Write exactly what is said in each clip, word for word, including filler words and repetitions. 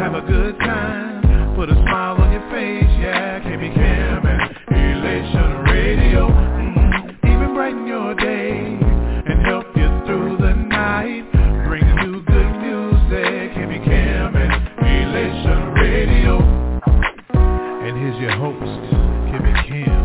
have a good time, put a smile on your face, yeah. K B Cam and Elation Radio, mm-hmm. Even brighten your day and help you through the night. Bring you good music, K B Cam and Elation Radio. And here's your host, K B Cam.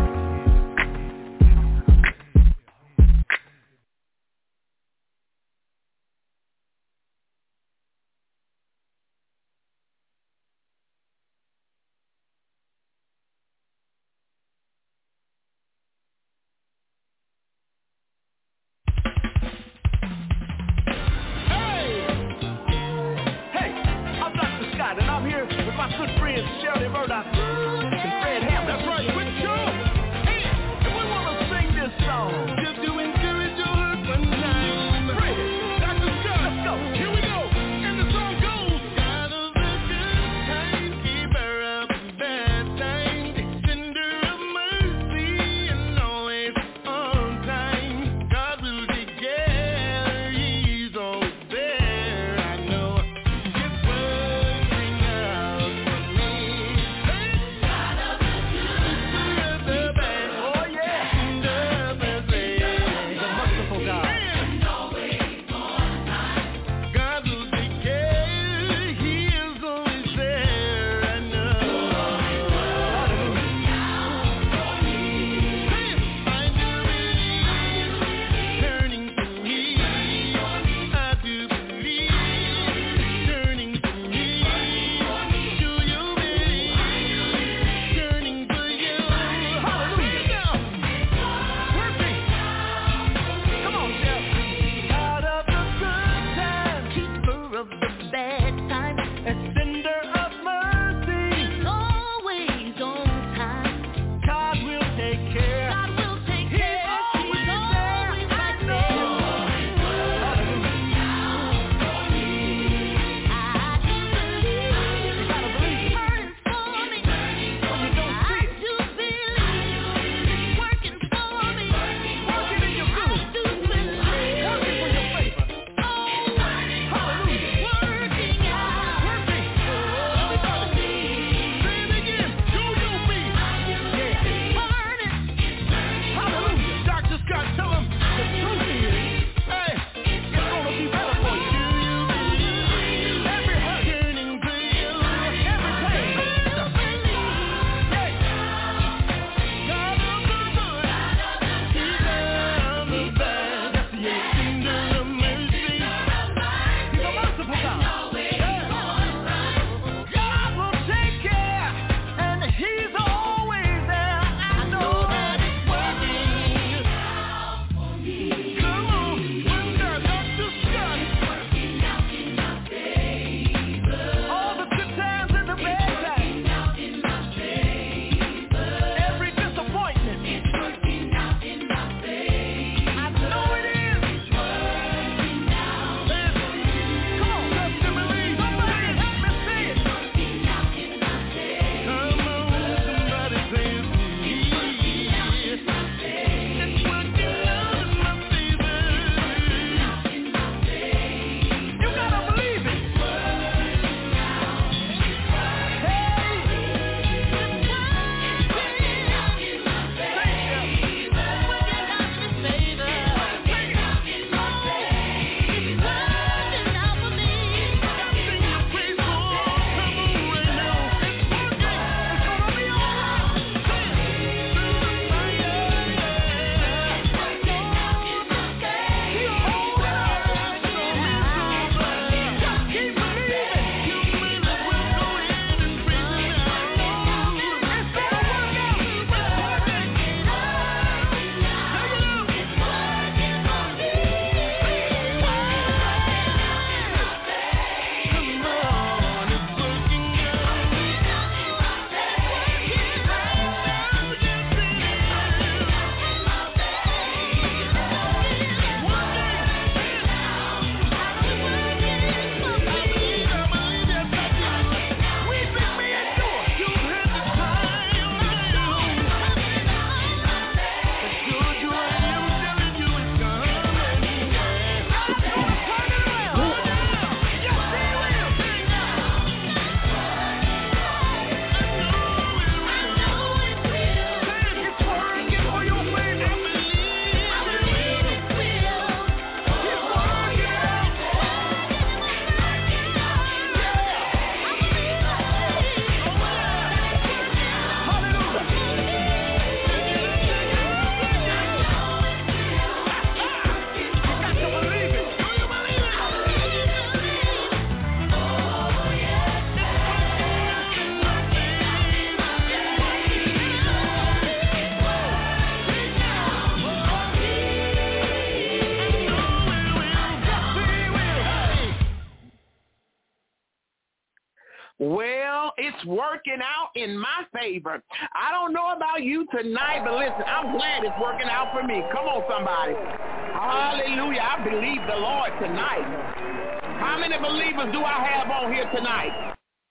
Well, it's working out in my favor. I don't know about you tonight, but listen, I'm glad it's working out for me. Come on, somebody. Hallelujah. I believe the Lord tonight. How many believers do I have on here tonight?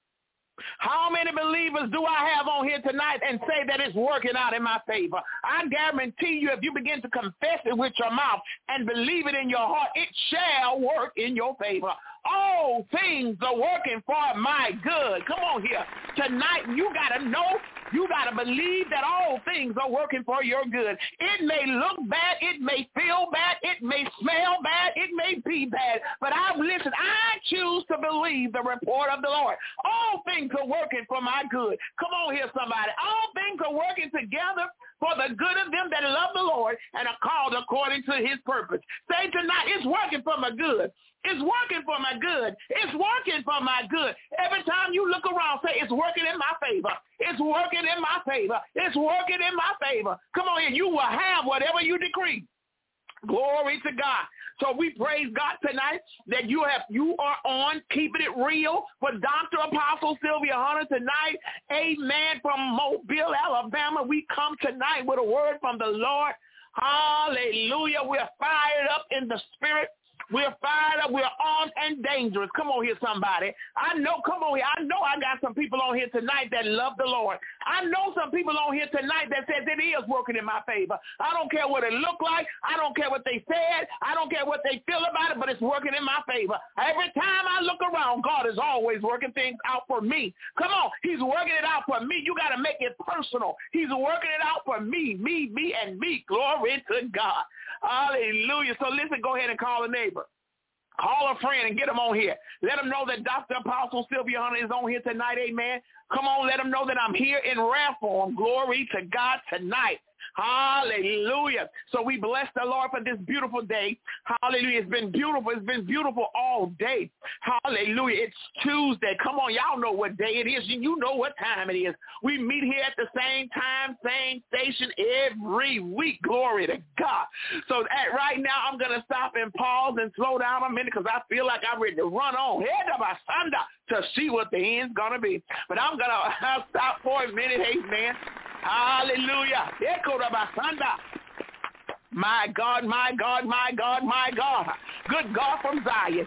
How many believers do I have on here tonight and say that it's working out in my favor? I guarantee you, if you begin to confess it with your mouth and believe it in your heart, it shall work in your favor. All things are working for my good. Come on here. Tonight, you got to know, you got to believe that all things are working for your good. It may look bad. It may feel bad. It may smell bad. It may be bad. But I listen, I choose to believe the report of the Lord. All things are working for my good. Come on here, somebody. All things are working together for the good of them that love the Lord and are called according to his purpose. Say tonight, it's working for my good. It's working for my good. It's working for my good. Every time you look around, say, it's working in my favor. It's working in my favor. It's working in my favor. Come on here. You will have whatever you decree. Glory to God. So we praise God tonight that you have you are on Keeping It Real for Doctor Apostle Sylvia Hunter tonight. Amen. From Mobile, Alabama, we come tonight with a word from the Lord. Hallelujah. We're fired up in the spirit. We're fired up. We're armed and dangerous. Come on here, somebody. I know, come on here. I know I got some people on here tonight that love the Lord. I know some people on here tonight that says it is working in my favor. I don't care what it looked like. I don't care what they said. I don't care what they feel about it, but it's working in my favor. Every time I look around, God is always working things out for me. Come on. He's working it out for me. You got to make it personal. He's working it out for me, me, me, and me. Glory to God. Hallelujah. So listen, go ahead and call a neighbor. Call a friend and get them on here. Let them know that Doctor Apostle Sylvia Hunter is on here tonight. Amen. Come on, let them know that I'm here in rare form. Glory to God tonight. Hallelujah. So we bless the Lord for this beautiful day. Hallelujah. It's been beautiful. It's been beautiful all day. Hallelujah. It's Tuesday. Come on. Y'all know what day it is. You know what time it is. We meet here at the same time, same station every week. Glory to God. So at, right now, I'm going to stop and pause and slow down a minute because I feel like I'm ready to run on head of my Sunday to see what the end's going to be. But I'm going to stop for a minute. Amen. Hallelujah. My God, my God, my God, my God. Good God from Zion.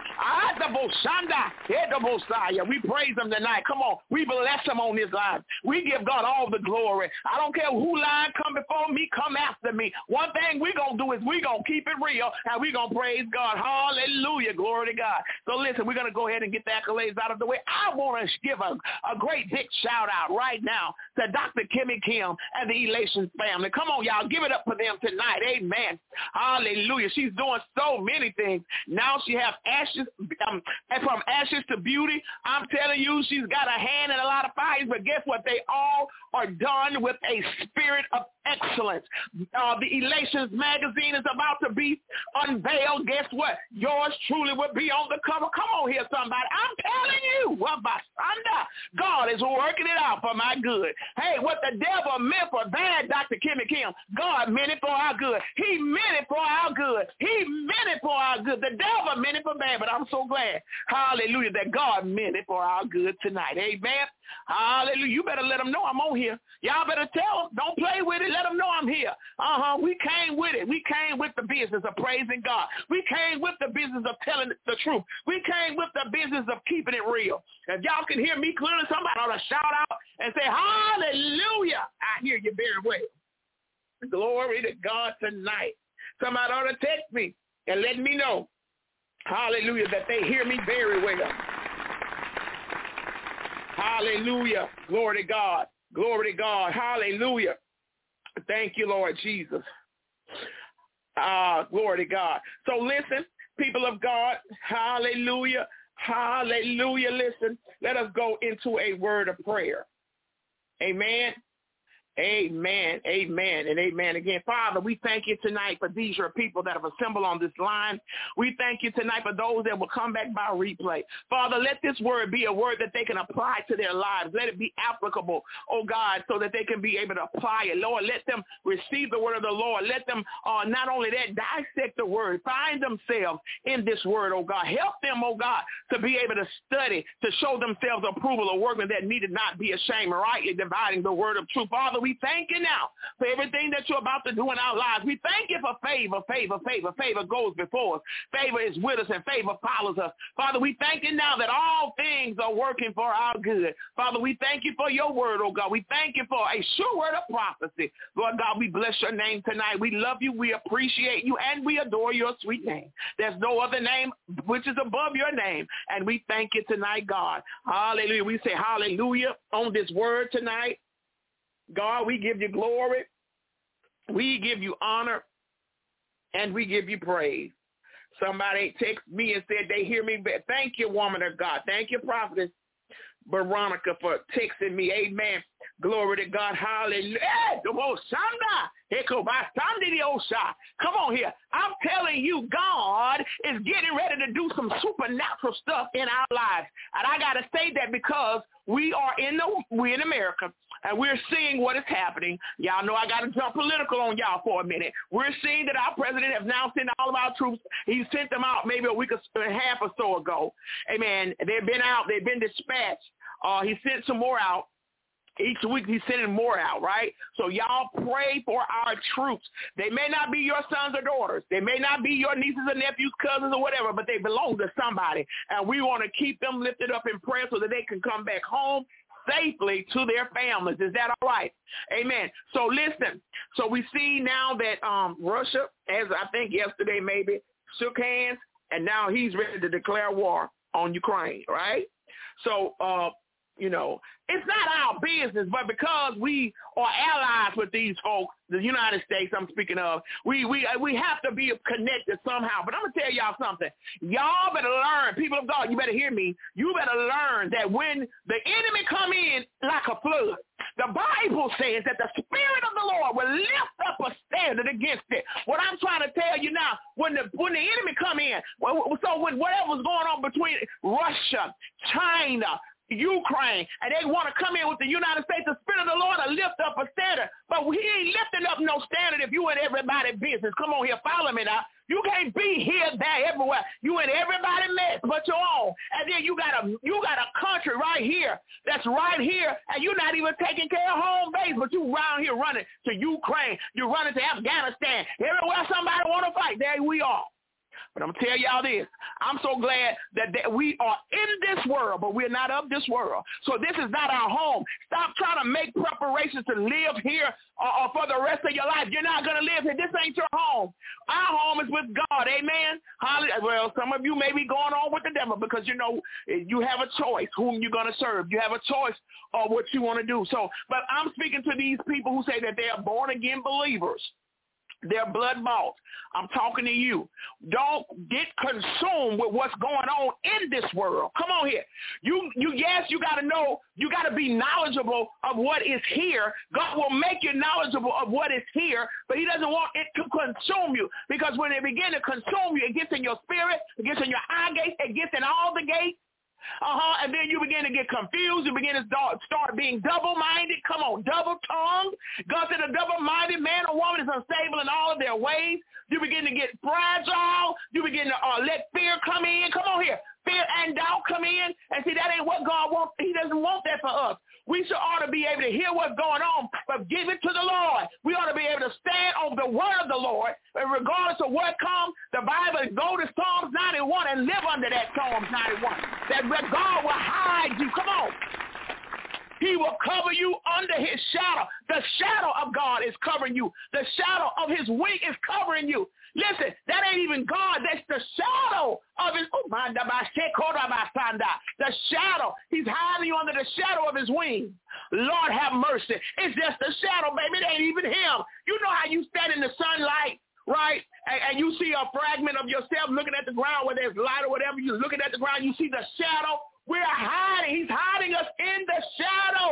We praise him tonight. Come on. We bless him on this line. We give God all the glory. I don't care who line come before me, come after me. One thing we're going to do is we're going to keep it real and we're going to praise God. Hallelujah. Glory to God. So listen, we're going to go ahead and get the accolades out of the way. I want to give a, a great big shout out right now to Doctor Kimmy Kim and the Elations family. Come on, y'all. Give it up for them tonight. Amen. Hallelujah. She's doing so many things. Now she has ashes, um, from ashes to beauty. I'm telling you, she's got a hand in a lot of fires, but guess what? They all are done with a spirit of excellence. Uh, the Elations magazine is about to be unveiled. Guess what? Yours truly will be on the cover. Come on here, somebody. I'm telling you, what by thunder, God is working it out for my good. Hey, what the devil meant for bad, Doctor Kimmy Kim, God meant it for our good. He meant it for our good. He meant it for our good. The devil meant it for bad, but I'm so glad, hallelujah, that God meant it for our good tonight. Amen. Hallelujah. You better let them know I'm on here. Y'all better tell them. Don't play with it. Let them know I'm here. Uh-huh. We came with it. We came with the business of praising God. We came with the business of telling the truth. We came with the business of keeping it real. If y'all can hear me clearly, somebody ought to shout out and say, hallelujah. I hear you very well. Glory to God tonight. Somebody ought to text me and let me know, hallelujah, that they hear me very well. Hallelujah. Glory to God. Glory to God. Hallelujah. Thank you, Lord Jesus. Uh, glory to God. So listen, people of God, hallelujah. Hallelujah. Listen, let us go into a word of prayer. Amen. Amen, amen, and amen again. Father, we thank you tonight for these your people that have assembled on this line. We thank you tonight for those that will come back by replay. Father, let this word be a word that they can apply to their lives. Let it be applicable, oh God, so that they can be able to apply it. Lord, let them receive the word of the Lord. Let them uh, not only that, dissect the word, find themselves in this word, oh God. Help them, oh God, to be able to study, to show themselves approval, a workman that needed not be ashamed, rightly dividing the word of truth. Father, we thank you now for everything that you're about to do in our lives. We thank you for favor, favor, favor. Favor goes before us. Favor is with us and favor follows us. Father, we thank you now that all things are working for our good. Father, we thank you for your word, oh God. We thank you for a sure word of prophecy. Lord God, we bless your name tonight. We love you, we appreciate you, and we adore your sweet name. There's no other name which is above your name, and we thank you tonight, God. Hallelujah. We say hallelujah on this word tonight. God, we give you glory, we give you honor, and we give you praise. Somebody texted me and said they hear me. Thank you, woman of God. Thank you, prophetess Veronica, for texting me. Amen. Glory to God. Hallelujah. Come on here. I'm telling you, God is getting ready to do some supernatural stuff in our lives. And I got to say that because we are in the, we're in America, and we're seeing what is happening. Y'all know I got to jump political on y'all for a minute. We're seeing that our president has now sent all of our troops. He sent them out maybe a week and a half or so ago. Amen. They've been out. They've been dispatched. Uh, he sent some more out. Each week he's sending more out, right? So y'all pray for our troops. They may not be your sons or daughters. They may not be your nieces or nephews, cousins or whatever, but they belong to somebody. And we want to keep them lifted up in prayer so that they can come back home safely to their families. Is that all right? Amen. So listen. So we see now that um, Russia, as I think yesterday maybe, shook hands, and now he's ready to declare war on Ukraine, right? So, uh, you know, it's not our business, but because we are allies with these folks, the United States I'm speaking of, we we we have to be connected somehow. But I'm going to tell y'all something. Y'all better learn, people of God, you better hear me. You better learn that when the enemy come in like a flood, the Bible says that the Spirit of the Lord will lift up a standard against it. What I'm trying to tell you now, when the when the enemy come in, so when whatever's going on between Russia, China, Ukraine, and they want to come in with the United States, the Spirit of the Lord will lift up a standard. But he ain't lifting up no standard if you in everybody's business. Come on here, follow me now. You can't be here, there, everywhere. You in everybody's mess but your own. And then you got a you got a country right here that's right here, and you're not even taking care of home base, but you around here running to Ukraine. You're running to Afghanistan. Everywhere somebody want to fight, there we are. But I'm going to tell y'all this. I'm so glad that, that we are in this world, but we're not of this world. So this is not our home. Stop trying to make preparations to live here uh, uh, for the rest of your life. You're not going to live here. This ain't your home. Our home is with God. Amen. Hallelujah. Well, some of you may be going on with the devil because, you know, you have a choice whom you're going to serve. You have a choice of what you want to do. So, but I'm speaking to these people who say that they are born-again believers. They're blood bought. I'm talking to you. Don't get consumed with what's going on in this world. Come on here. You, you, yes, you got to know, you got to be knowledgeable of what is here. God will make you knowledgeable of what is here, but he doesn't want it to consume you, because when it begins to consume you, it gets in your spirit, it gets in your eye gates, it gets in all the gates. Uh-huh, and then you begin to get confused. You begin to start, start being double-minded. Come on, double-tongued. God said a double-minded man or woman is unstable in all of their ways. You begin to get fragile. You begin to uh, let fear come in. Come on here. Fear and doubt come in. And see, that ain't what God wants. He doesn't want that for us. We should ought to be able to hear what's going on, but give it to the Lord. We ought to be able to stand on the word of the Lord, and regardless of what comes, the Bible, go to Psalms ninety-one and live under that Psalms ninety-one. That God will hide you. Come on. He will cover you under his shadow. The shadow of God is covering you. The shadow of his wing is covering you. Listen, that ain't even God. That's the shadow of his, oh, the shadow. He's hiding you under the shadow of his wing. Lord have mercy. It's just the shadow, baby. It ain't even him. You know how you stand in the sunlight, right? And, and you see a fragment of yourself looking at the ground where there's light or whatever. You're looking at the ground. You see the shadow. We're hiding. He's hiding us in the shadow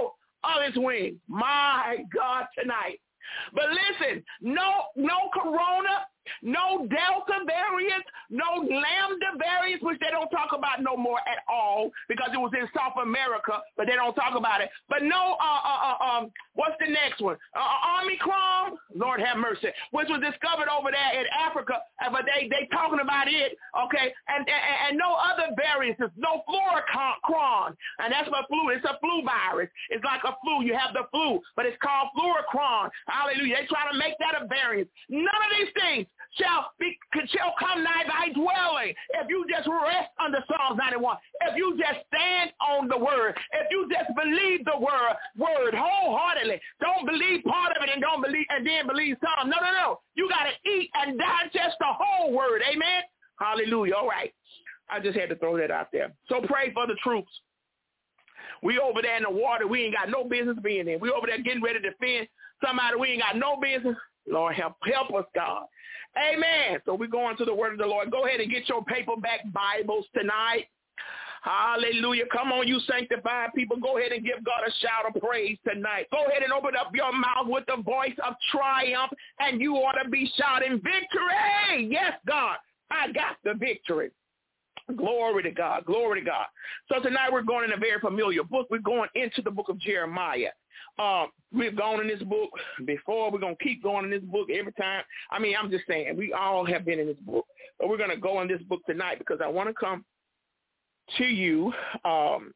of his wings. My God, tonight. But listen, no, no corona, no Delta variant, no Lambda variants, which they don't talk about no more at all because it was in South America, but they don't talk about it. But no, uh, uh, uh, um, what's the next one? Uh, Omicron, Lord have mercy, which was discovered over there in Africa, but they they talking about it, okay? And and, and no other variants, no fluorocron, and that's what flu. It's a flu virus. It's like a flu. You have the flu, but it's called fluorocron. Hallelujah. They try to make that a variant. None of these things shall be shall come nigh thy dwelling if you just rest under Psalms ninety-one. If you just stand on the word. If you just believe the word word wholeheartedly. Don't believe part of it and don't believe and then believe some. No, no, no. You got to eat and digest the whole word. Amen. Hallelujah. All right. I just had to throw that out there. So pray for the troops. We over there in the water. We ain't got no business being in. We over there getting ready to defend somebody we ain't got no business. Lord, help help us, God. Amen. So we're going to the word of the Lord. Go ahead and get your paperback Bibles tonight. Hallelujah. Come on, you sanctified people. Go ahead and give God a shout of praise tonight. Go ahead and open up your mouth with the voice of triumph, and you ought to be shouting victory. Yes, God, I got the victory. Glory to God. Glory to God. So tonight we're going in a very familiar book. We're going into the book of Jeremiah. Um, we've gone in this book before. We're going to keep going in this book every time. I mean, I'm just saying, we all have been in this book. But we're going to go in this book tonight because I want to come to you um,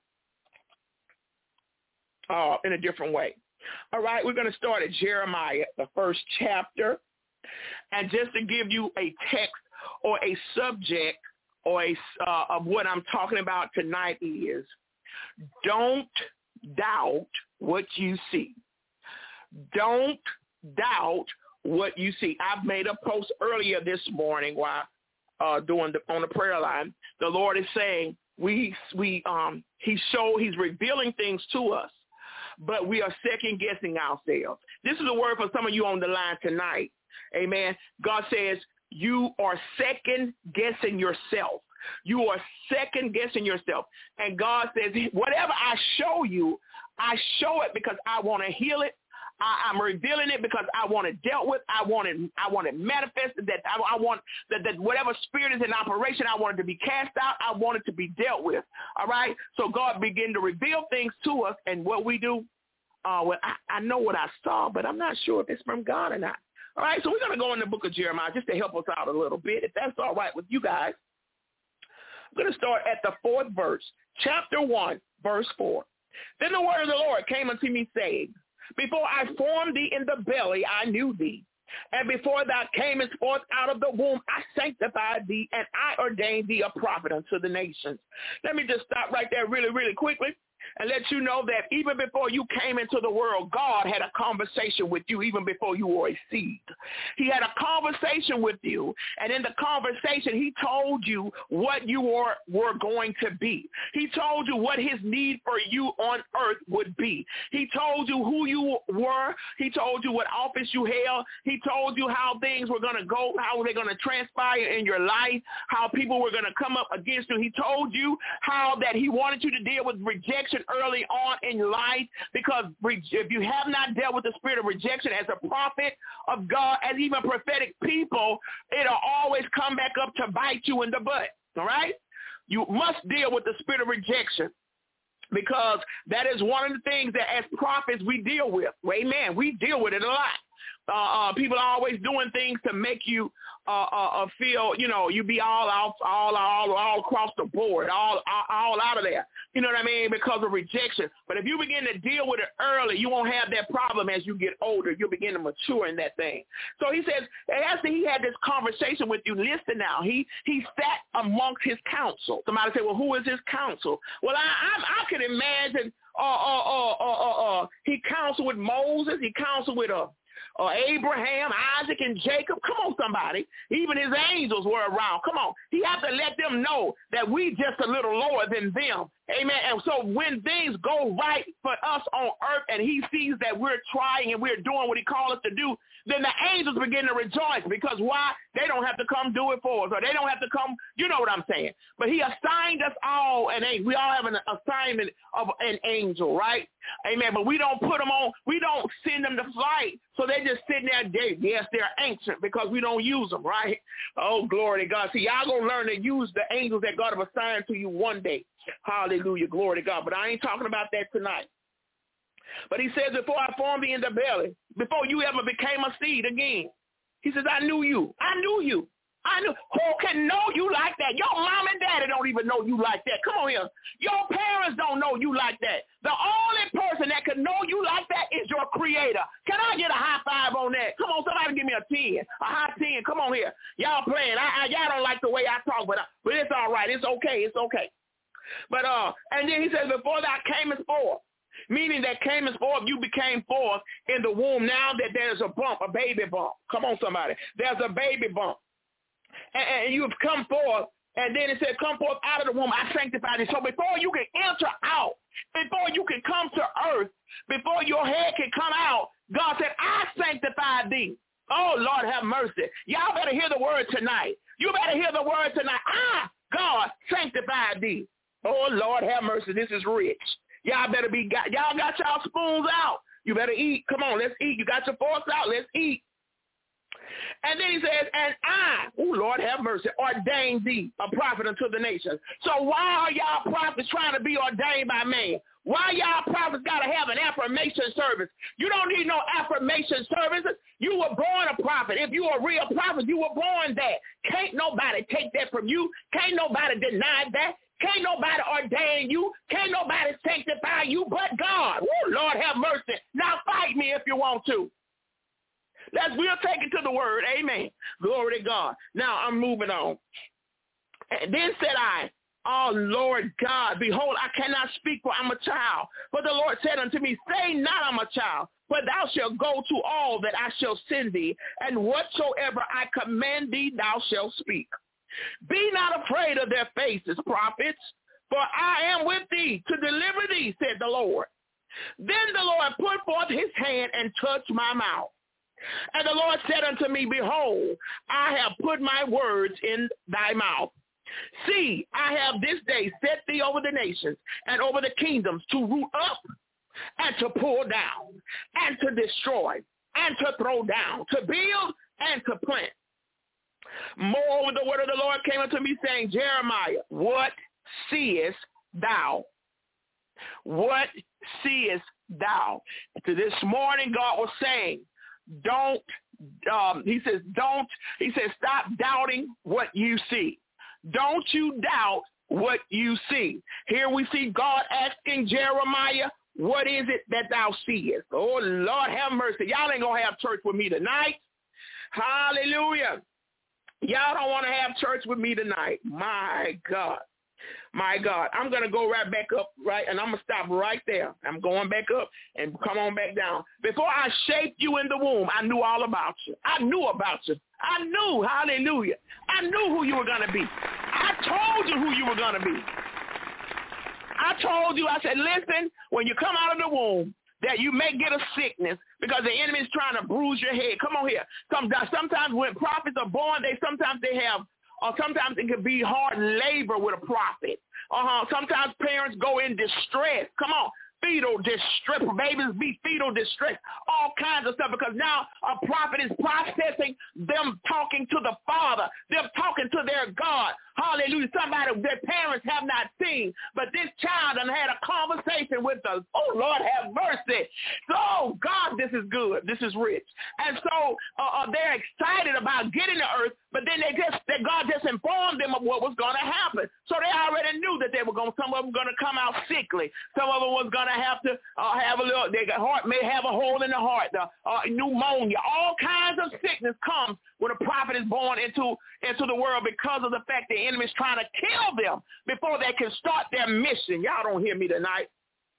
uh, in a different way. All right, we're going to start at Jeremiah, the first chapter. And just to give you a text or a subject or a, uh, of what I'm talking about tonight is, don't doubt what you see. Don't doubt what you see. I've made a post earlier this morning while uh, doing the, on the prayer line. The Lord is saying we we um He show He's revealing things to us, but we are second guessing ourselves. This is a word for some of you on the line tonight. Amen. God says you are second guessing yourself. You are second guessing yourself. And God says, whatever I show you, I show it because I want to heal it. I, I'm revealing it because I want it dealt with. I want it, I want it manifested. That I, I want that, that whatever spirit is in operation, I want it to be cast out. I want it to be dealt with. All right. So God began to reveal things to us, and what we do, uh, well, I, I know what I saw, but I'm not sure if it's from God or not. All right. So we're going to go in the book of Jeremiah just to help us out a little bit, if that's all right with you guys. I'm going to start at the fourth verse, chapter one, verse four. Then the word of the Lord came unto me, saying, before I formed thee in the belly, I knew thee. And before thou camest forth out of the womb, I sanctified thee, and I ordained thee a prophet unto the nations. Let me just stop right there really, really quickly and let you know that even before you came into the world, God had a conversation with you even before you were a seed. He had a conversation with you, and in the conversation, he told you what you were, were going to be. He told you what his need for you on earth would be. He told you who you were. He told you what office you held. He told you how things were going to go, how they're going to transpire in your life, how people were going to come up against you. He told you how that he wanted you to deal with rejection early on in life, because if you have not dealt with the spirit of rejection as a prophet of God, as even prophetic people, it'll always come back up to bite you in the butt, all right? You must deal with the spirit of rejection, because that is one of the things that as prophets we deal with. Amen. We deal with it a lot. Uh, uh, people are always doing things to make you uh, uh, feel, you know, you be all out, all, all, all across the board, all, all, all out of there. You know what I mean? Because of rejection. But if you begin to deal with it early, you won't have that problem as you get older. You'll begin to mature in that thing. So he says, after he had this conversation with you, listen now, he he sat amongst his council. Somebody say, well, who is his council? Well, I I, I can imagine uh, uh, uh, uh, uh, uh, he counseled with Moses. He counseled with uh, uh, Abraham, Isaac, and Jacob. Come on, somebody. Even his angels were around. Come on. He has to let them know that we just a little lower than them. Amen. And so when things go right for us on earth and he sees that we're trying and we're doing what he called us to do, then the angels begin to rejoice because why? They don't have to come do it for us, or they don't have to come, you know what I'm saying. But he assigned us all an angel. We all have an assignment of an angel, right? Amen. But we don't put them on, we don't send them to flight. So they just sitting there, they, yes, they're ancient because we don't use them, right? Oh, glory to God. See, y'all going to learn to use the angels that God have assigned to you one day. Hallelujah. Glory to God. But I ain't talking about that tonight. But he says, before I formed thee in the belly, before you ever became a seed again, he says, I knew you. I knew you. I knew. Who can know you like that? Your mom and daddy don't even know you like that. Come on here. Your parents don't know you like that. The only person that can know you like that is your creator. Can I get a high five on that? Come on, somebody give me a ten, a high ten. Come on here. Y'all playing. I, I, y'all don't like the way I talk, but, I, but it's all right. It's okay. It's okay. But, uh, and then he says, before thou camest forth, meaning that camest forth, you became forth in the womb. Now that there's a bump, a baby bump. Come on, somebody. There's a baby bump. And, and you've come forth, and then it said, come forth out of the womb, I sanctified you. So before you can enter out, before you can come to earth, before your head can come out, God said, I sanctified thee. Oh, Lord, have mercy. Y'all better hear the word tonight. You better hear the word tonight. I, God, sanctified thee. Oh, Lord, have mercy. This is rich. Y'all better be, got, y'all got y'all spoons out. You better eat. Come on, let's eat. You got your forks out. Let's eat. And then he says, and I, oh, Lord, have mercy, ordained thee a prophet unto the nations. So why are y'all prophets trying to be ordained by man? Why y'all prophets got to have an affirmation service? You don't need no affirmation services. You were born a prophet. If you are a real prophet, you were born that. Can't nobody take that from you. Can't nobody deny that. Can't nobody ordain you. Can't nobody sanctify you but God. Oh, Lord, have mercy. Now fight me if you want to. Let's, we'll take it to the word. Amen. Glory to God. Now I'm moving on. And then said I, oh, Lord God, behold, I cannot speak, for I'm a child. But the Lord said unto me, say not I'm a child, but thou shalt go to all that I shall send thee, and whatsoever I command thee, thou shalt speak. Be not afraid of their faces, prophets, for I am with thee to deliver thee, said the Lord. Then the Lord put forth his hand and touched my mouth. And the Lord said unto me, behold, I have put my words in thy mouth. See, I have this day set thee over the nations and over the kingdoms to root up and to pull down and to destroy and to throw down, to build and to plant. Moreover, the word of the Lord came unto me, saying, Jeremiah, what seest thou? What seest thou? To this morning, God was saying, don't, um, he says, don't, he says, stop doubting what you see. Don't you doubt what you see. Here we see God asking Jeremiah, what is it that thou seest? Oh, Lord, have mercy. Y'all ain't going to have church with me tonight. Hallelujah. Y'all don't want to have church with me tonight. My God. My God. I'm going to go right back up, right? And I'm going to stop right there. I'm going back up and come on back down. Before I shaped you in the womb, I knew all about you. I knew about you. I knew, hallelujah. I knew who you were going to be. I told you who you were going to be. I told you, I said, listen, when you come out of the womb, that you may get a sickness because the enemy is trying to bruise your head. Come on here. Sometimes, sometimes when prophets are born, they sometimes they have, or sometimes it can be hard labor with a prophet. Uh-huh. Sometimes parents go in distress. Come on. Fetal distress, babies be fetal distress, all kinds of stuff, because now a prophet is processing them talking to the Father, them talking to their God. Hallelujah. Somebody their parents have not seen, but this child done had a conversation with us. Oh, Lord, have mercy. So, God, this is good. This is rich. And so uh, uh, they're excited about getting to earth, but then they just, that God just informed them of what was going to happen. So they already knew that they were going, some of them going to come out sickly. Some of them was going to have to uh, have a little, their heart may have a hole in the heart, the, uh, pneumonia, all kinds of sickness comes when a prophet is born into, into the world because of the fact the enemy is trying to kill them before they can start their mission. Y'all don't hear me tonight.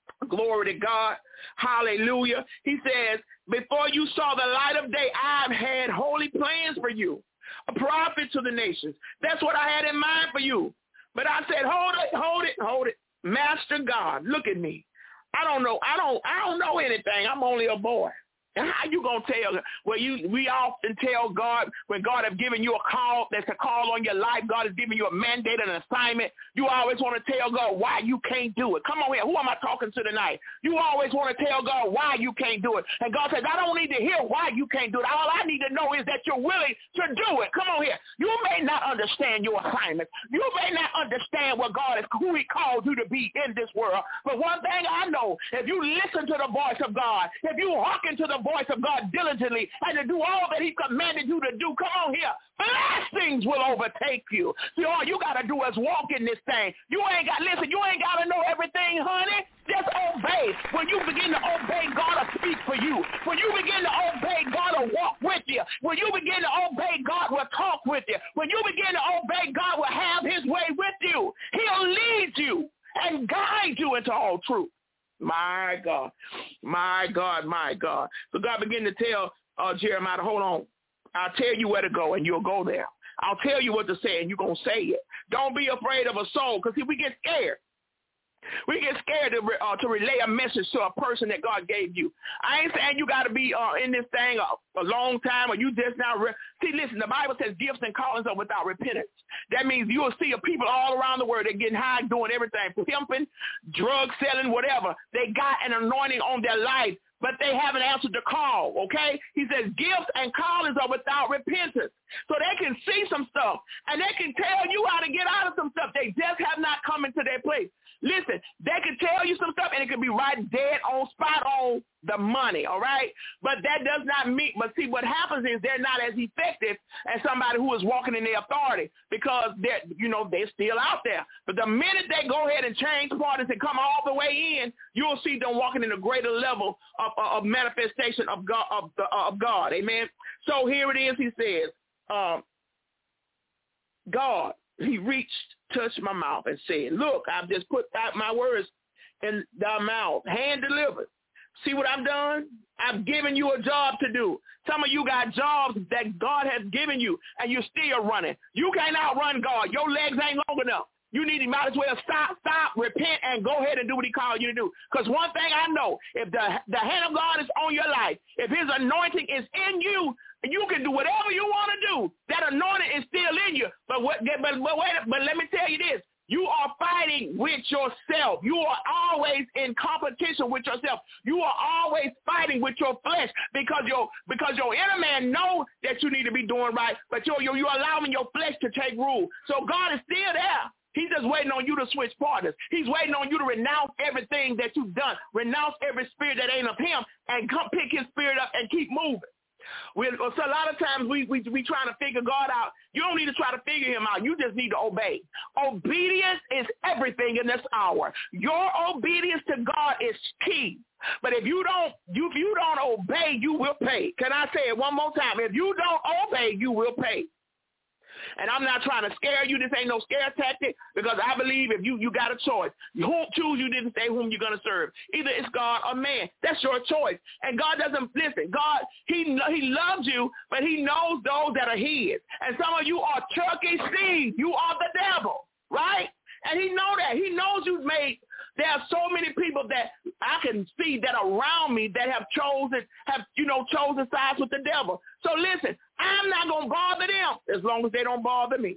Glory to God. Hallelujah. He says, before you saw the light of day, I've had holy plans for you, a prophet to the nations. That's what I had in mind for you. But I said, hold it, hold it, hold it. Master God, look at me. I don't know. I don't, I don't know anything. I'm only a boy. And how you going to tell? Well, you, we often tell God when God has given you a call, that's a call on your life. God has given you a mandate and an assignment. You always want to tell God why you can't do it. Come on here. Who am I talking to tonight? You always want to tell God why you can't do it. And God says, I don't need to hear why you can't do it. All I need to know is that you're willing to do it. Come on here. You may not understand your assignment. You may not understand what God is, who he called you to be in this world. But one thing I know, if you listen to the voice of God, if you hearken to the voice of God diligently and to do all that he commanded you to do, come on here, blessings will overtake you. See, all you got to do is walk in this thing. You ain't got, listen, you ain't got to know everything, honey. Just obey. When you begin to obey, God will speak for you. When you begin to obey, God will walk with you. When you begin to obey, God will talk with you. When you begin to obey, God will have his way with you. He'll lead you and guide you into all truth. My God, my God, my God. So God began to tell uh, Jeremiah, hold on. I'll tell you where to go, and you'll go there. I'll tell you what to say, and you're going to say it. Don't be afraid of a soul, because see, we get scared. We get scared to, uh, to relay a message to a person that God gave you. I ain't saying you got to be uh, in this thing a, a long time or you just not. Re- See, listen, the Bible says gifts and callings are without repentance. That means you'll see people all around the world. They're getting high, doing everything, pimping, drug selling, whatever. They got an anointing on their life, but they haven't answered the call, okay? He says gifts and callings are without repentance. So they can see some stuff, and they can tell you how to get out of some stuff. They just have not come into their place. Listen, they can tell you some stuff, and it can be right dead on, spot on the money, all right? But that does not mean, but see, what happens is they're not as effective as somebody who is walking in their authority because they're, you know, they're still out there. But the minute they go ahead and change parties and come all the way in, you'll see them walking in a greater level of, of manifestation of God, of, the, of God, amen? So here it is, he says, um, God, he reached, touched my mouth and said, look, I've just put out my words in thy mouth, hand delivered. See what I've done? I've given you a job to do. Some of you got jobs that God has given you, and you're still running. You can't outrun God. Your legs ain't long enough. You need to might as well stop, stop, repent, and go ahead and do what he called you to do. Because one thing I know, if the, the hand of God is on your life, if his anointing is in you, you can do whatever you want to do. That anointing is still in you. But what? But, but wait. But let me tell you this: you are fighting with yourself. You are always in competition with yourself. You are always fighting with your flesh because your because your inner man knows that you need to be doing right, but you're you're, you're allowing your flesh to take rule. So God is still there. He's just waiting on you to switch partners. He's waiting on you to renounce everything that you've done, renounce every spirit that ain't of him, and come pick his spirit up and keep moving. We, so a lot of times we, we we trying to figure God out. You don't need to try to figure him out. You just need to obey. Obedience is everything in this hour. Your obedience to God is key. But if you don't, you, if you don't obey, you will pay. Can I say it one more time? If you don't obey, you will pay. And I'm not trying to scare you. This ain't no scare tactic because I believe if you, you got a choice. Whom choose you didn't say whom you're going to serve. Either it's God or man. That's your choice. And God doesn't, listen, God, he, he loves you, but he knows those that are his. And some of you are turkey seed. You are the devil, right? And he know that. He knows you've made, there are so many people that I can see that around me that have chosen, have, you know, chosen sides with the devil. So listen, I'm not going to bother them as long as they don't bother me.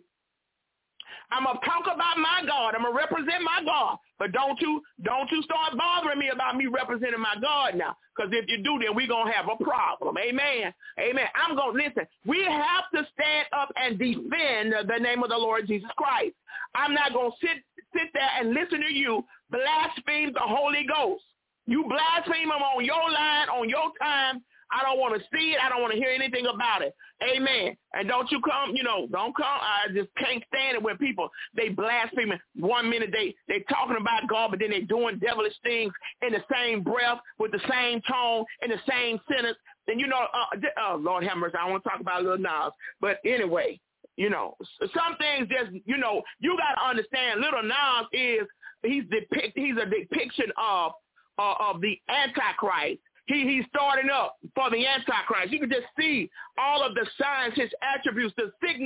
I'm going to talk about my God. I'm going to represent my God. But don't you don't you start bothering me about me representing my God now. Because if you do, then we're going to have a problem. Amen. Amen. I'm going to, listen, we have to stand up and defend the name of the Lord Jesus Christ. I'm not going to sit sit there and listen to you blaspheme the Holy Ghost. You blaspheme him on your line, on your time. I don't want to see it. I don't want to hear anything about it. Amen. And don't you come, you know, don't come. I just can't stand it when people, they blaspheme. One minute they, they talking about God, but then they doing devilish things in the same breath, with the same tone, in the same sentence. Then, you know, uh, oh, Lord have mercy, I want to talk about Lil Nas. But anyway, you know, some things just, you know, you got to understand Lil Nas is, he's depict, he's a depiction of uh, of the Antichrist. He, he's starting up for the Antichrist. You can just see all of the signs, his attributes, the signal.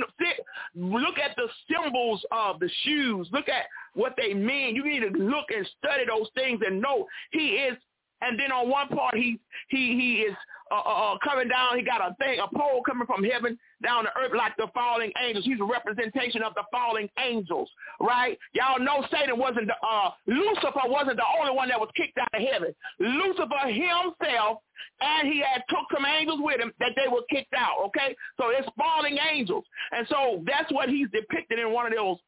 Look at the symbols of the shoes. Look at what they mean. You need to look and study those things and know he is. And then on one part, he he he is uh, uh, coming down. He got a thing, a pole coming from heaven down to earth like the falling angels. He's a representation of the falling angels, right? Y'all know Satan wasn't the, uh, Lucifer wasn't the only one that was kicked out of heaven. Lucifer himself, and he had took some angels with him that they were kicked out, okay? So it's falling angels. And so that's what he's depicted in one of those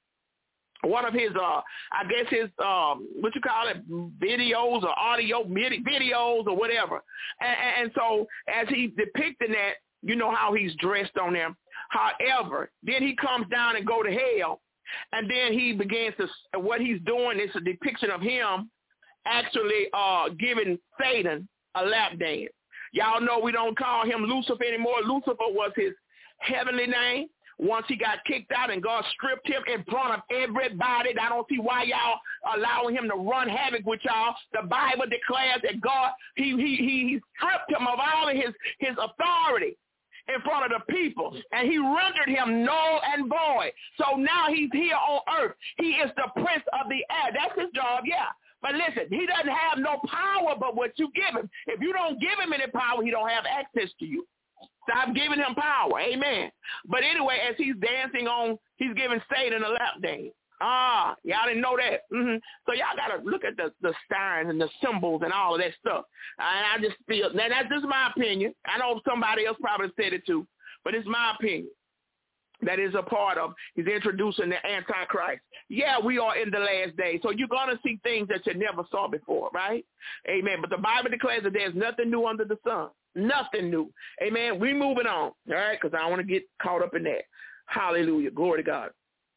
One of his, uh, I guess his, um, what you call it, videos or audio videos or whatever. And, and so as he's depicting that, you know how he's dressed on them. However, then he comes down and go to hell. And then he begins to, what he's doing is a depiction of him actually uh, giving Satan a lap dance. Y'all know we don't call him Lucifer anymore. Lucifer was his heavenly name. Once he got kicked out and God stripped him in front of everybody, I don't see why y'all allowing him to run havoc with y'all. The Bible declares that God, he he he stripped him of all of his, his authority in front of the people, and he rendered him null and void. So now he's here on earth. He is the prince of the air. That's his job, yeah. But listen, he doesn't have no power but what you give him. If you don't give him any power, he don't have access to you. Stop giving him power. Amen. But anyway, as he's dancing on, he's giving Satan a lap dance. Ah, y'all didn't know that. Mm-hmm. So y'all got to look at the, the signs and the symbols and all of that stuff. And I just feel, now that's just my opinion. I know somebody else probably said it too, but it's my opinion. That is a part of, he's introducing the Antichrist. Yeah, we are in the last days. So you're going to see things that you never saw before, right? Amen. But the Bible declares that there's nothing new under the sun. Nothing new. Amen. We moving on, all right, because I don't want to get caught up in that. Hallelujah. Glory to God.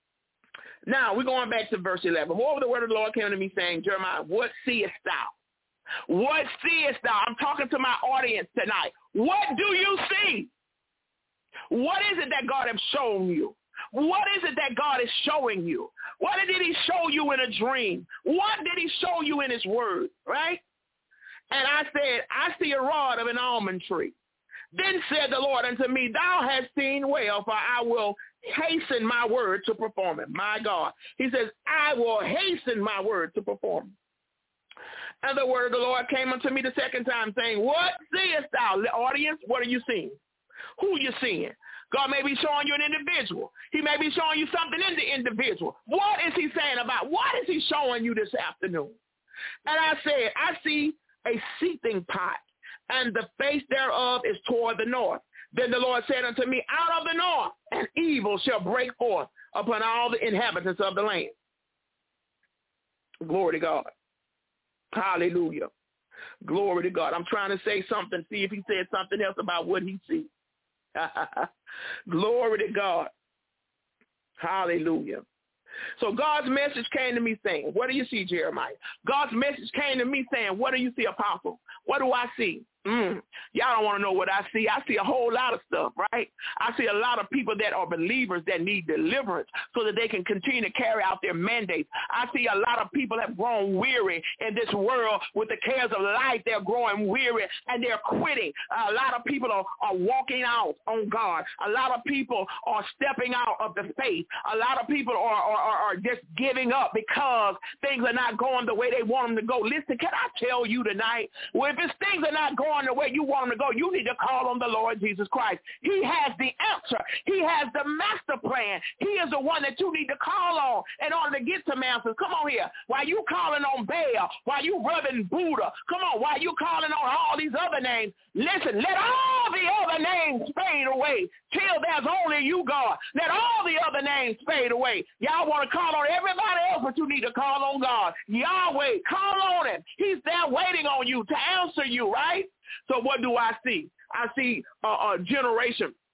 Now, we're going back to verse eleven. Moreover, the word of the Lord came to me saying, Jeremiah, what seest thou? What seest thou? I'm talking to my audience tonight. What do you see? What is it that God has shown you? What is it that God is showing you? What did he show you in a dream? What did he show you in his word, right? And I said, I see a rod of an almond tree. Then said the Lord unto me, thou hast seen well, for I will hasten my word to perform it. My God. He says, I will hasten my word to perform it. And the word of the Lord came unto me the second time, saying, what seest thou? The audience, what are you seeing? Who are you seeing? God may be showing you an individual. He may be showing you something in the individual. What is he saying about? What is he showing you this afternoon? And I said, I see a seething pot, and the face thereof is toward the north. Then the Lord said unto me, out of the north, and evil shall break forth upon all the inhabitants of the land. Glory to God. Hallelujah. Glory to God. I'm trying to say something, see if he said something else about what he sees. Glory to God. Hallelujah. So God's message came to me saying, what do you see, Jeremiah? God's message came to me saying, what do you see, Apostle? What do I see? Mm. Y'all don't want to know what I see. I see a whole lot of stuff, right? I see a lot of people that are believers that need deliverance so that they can continue to carry out their mandates. I see a lot of people have grown weary in this world with the cares of life. They're growing weary and they're quitting. A lot of people are, are walking out on God. A lot of people are stepping out of the faith. A lot of people are, are, are just giving up because things are not going the way they want them to go. Listen, can I tell you tonight, well, if it's things are not going the way you want them to go, you need to call on the Lord Jesus Christ. He has the answer. He has the master plan. He is the one that you need to call on in order to get some answers. Come on here. While you calling on Baal, while you rubbing Buddha, come on, while you calling on all these other names, listen, let all the other names fade away till there's only you, God. Let all the other names fade away. Y'all want to call on everybody else, but you need to call on God. Yahweh, call on him. He's there waiting on you to answer you, right? So what do I see? I see a, a generation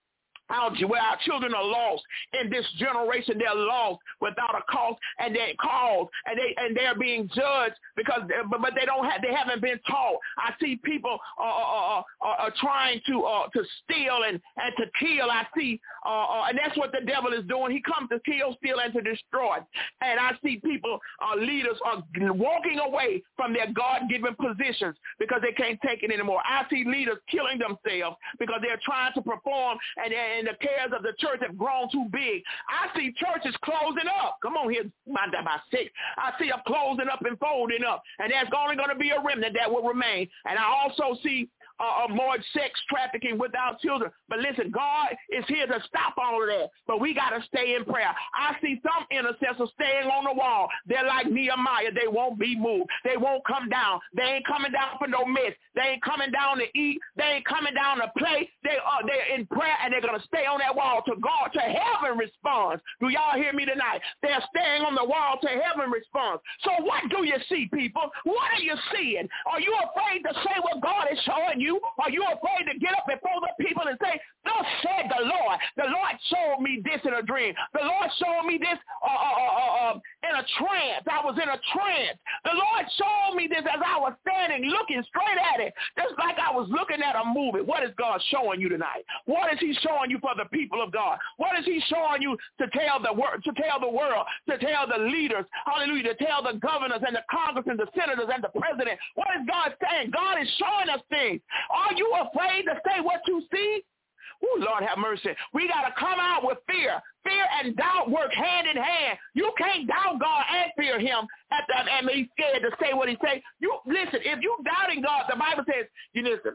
Our, where our children are lost in this generation, they're lost without a cause, and they cause, and they and they're being judged because, but, but they don't have, they haven't been taught. I see people uh, uh, uh, uh, trying to uh, to steal and, and to kill. I see, uh, uh, and that's what the devil is doing. He comes to kill, steal, and to destroy. And I see people, uh, leaders are walking away from their God-given positions because they can't take it anymore. I see leaders killing themselves because they're trying to perform, and, and the cares of the church have grown too big. I see churches closing up. Come on here, my six. I see them closing up and folding up, and there's only going to be a remnant that will remain. And I also see uh, more sex trafficking with our children. But listen, God is here to stop all of that, but we got to stay in prayer. I see some intercessors staying on the wall. They're like Nehemiah. They won't be moved. They won't come down. They ain't coming down for no mess. They ain't coming down to eat. They ain't coming down to play. They are, they're in prayer, and they're going to stay on that wall till God, to heaven responds. Do y'all hear me tonight? They're staying on the wall till heaven responds. So what do you see, people? What are you seeing? Are you afraid to say what God is showing you? Are you afraid to get up before the people and say, thus said the Lord. The Lord showed me this in a dream. The Lord showed me this uh, uh, uh, uh, in a trance. I was in a trance. The Lord showed me this as I was standing looking straight at it, just like I was looking at a movie. What is God showing you tonight? What is he showing you for the people of God? What is he showing you to tell the world, to tell the world, to tell the leaders, hallelujah, to tell the governors and the congressmen, the senators and the president? What is God saying? God is showing us things. Are you afraid to say what you see? Oh, Lord have mercy. We got to come out with fear. Fear and doubt work hand in hand. You can't doubt God and fear him at the, and be scared to say what he say. You listen, if you doubting God, the Bible says, you listen,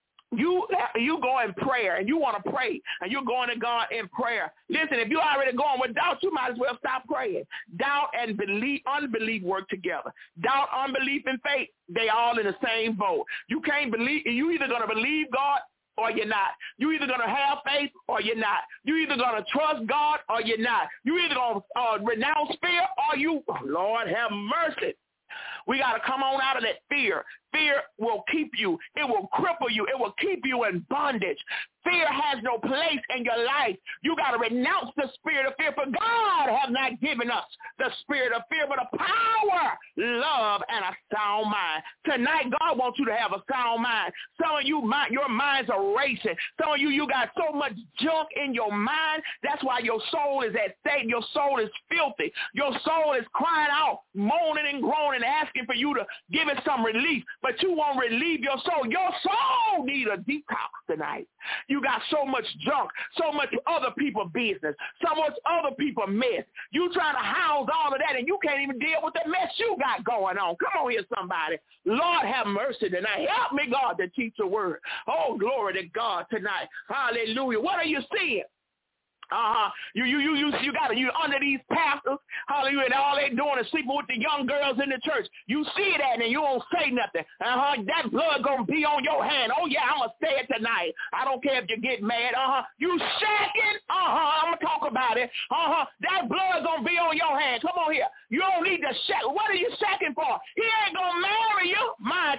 you you go in prayer and you want to pray and you're going to God in prayer. Listen, if you're already going with doubt, you might as well stop praying. Doubt and belief, unbelief work together. Doubt, unbelief, and faith, they all in the same boat. You can't believe, you either going to believe God or you're not. You're either going to have faith or you're not. You're either going to trust God or you're not. You're either going to uh, renounce fear or you, oh, Lord have mercy. We got to come on out of that fear. Fear will keep you. It will cripple you. It will keep you in bondage. Fear has no place in your life. You got to renounce the spirit of fear, for God has not given us the spirit of fear, but a power, love, and a sound mind. Tonight, God wants you to have a sound mind. Some of you, your minds are racing. Some of you, you got so much junk in your mind. That's why your soul is at stake. Your soul is filthy. Your soul is crying out, moaning and groaning, asking for you to give it some relief, but you won't relieve your soul. Your soul needs a detox tonight. You got so much junk, so much other people's business, so much other people's mess. You trying to house all of that, and you can't even deal with the mess you got going on. Come on here, somebody. Lord, have mercy tonight. Help me, God, to teach the word. Oh, glory to God tonight. Hallelujah. What are you seeing? Uh-huh. You you you you you got you under these pastors, hallelujah, and all they doing is sleeping with the young girls in the church. You see that and you don't say nothing. Uh-huh. That blood gonna be on your hand. Oh yeah, I'm gonna say it tonight. I don't care if you get mad. Uh-huh. You shacking? Uh-huh. I'm gonna talk about it. Uh-huh. That blood gonna be on your hand. Come on here. You don't need to shack. What are you shacking for? He ain't gonna marry you.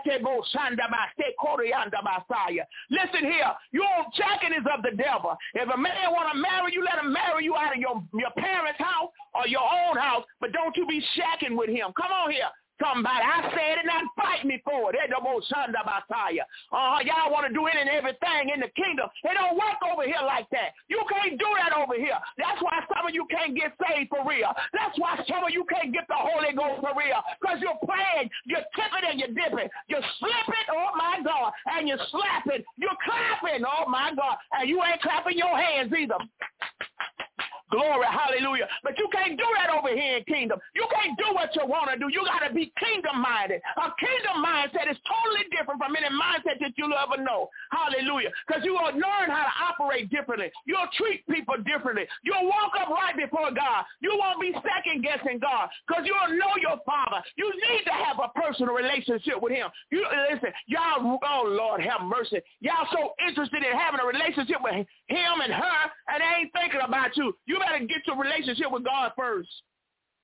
Listen here. You shacking is of the devil. If a man wanna marry you, let him marry you out of your, your parents' house or your own house, but don't you be shacking with him. Come on here. Somebody, I said it, not fight me for it. Uh, y'all want to do any and everything in the kingdom. It don't work over here like that. You can't do that over here. That's why some of you can't get saved for real. That's why some of you can't get the Holy Ghost for real, because you're praying, you're tipping and you're dipping. You're slipping, oh my God, and you're slapping. You're clapping, oh my God, and you ain't clapping your hands either. Glory, hallelujah. But you can't do that over here in kingdom. You can't do what you want to do. You got to be kingdom-minded. A kingdom mindset is totally different from any mindset that you'll ever know. Hallelujah. Because you will learn how to operate differently. You'll treat people differently. You'll walk up right before God. You won't be second-guessing God, because you'll know your Father. You need to have a personal relationship with him. You listen, y'all, oh, Lord, have mercy. Y'all so interested in having a relationship with him and her, and they ain't thinking about you. You better get your relationship with God first.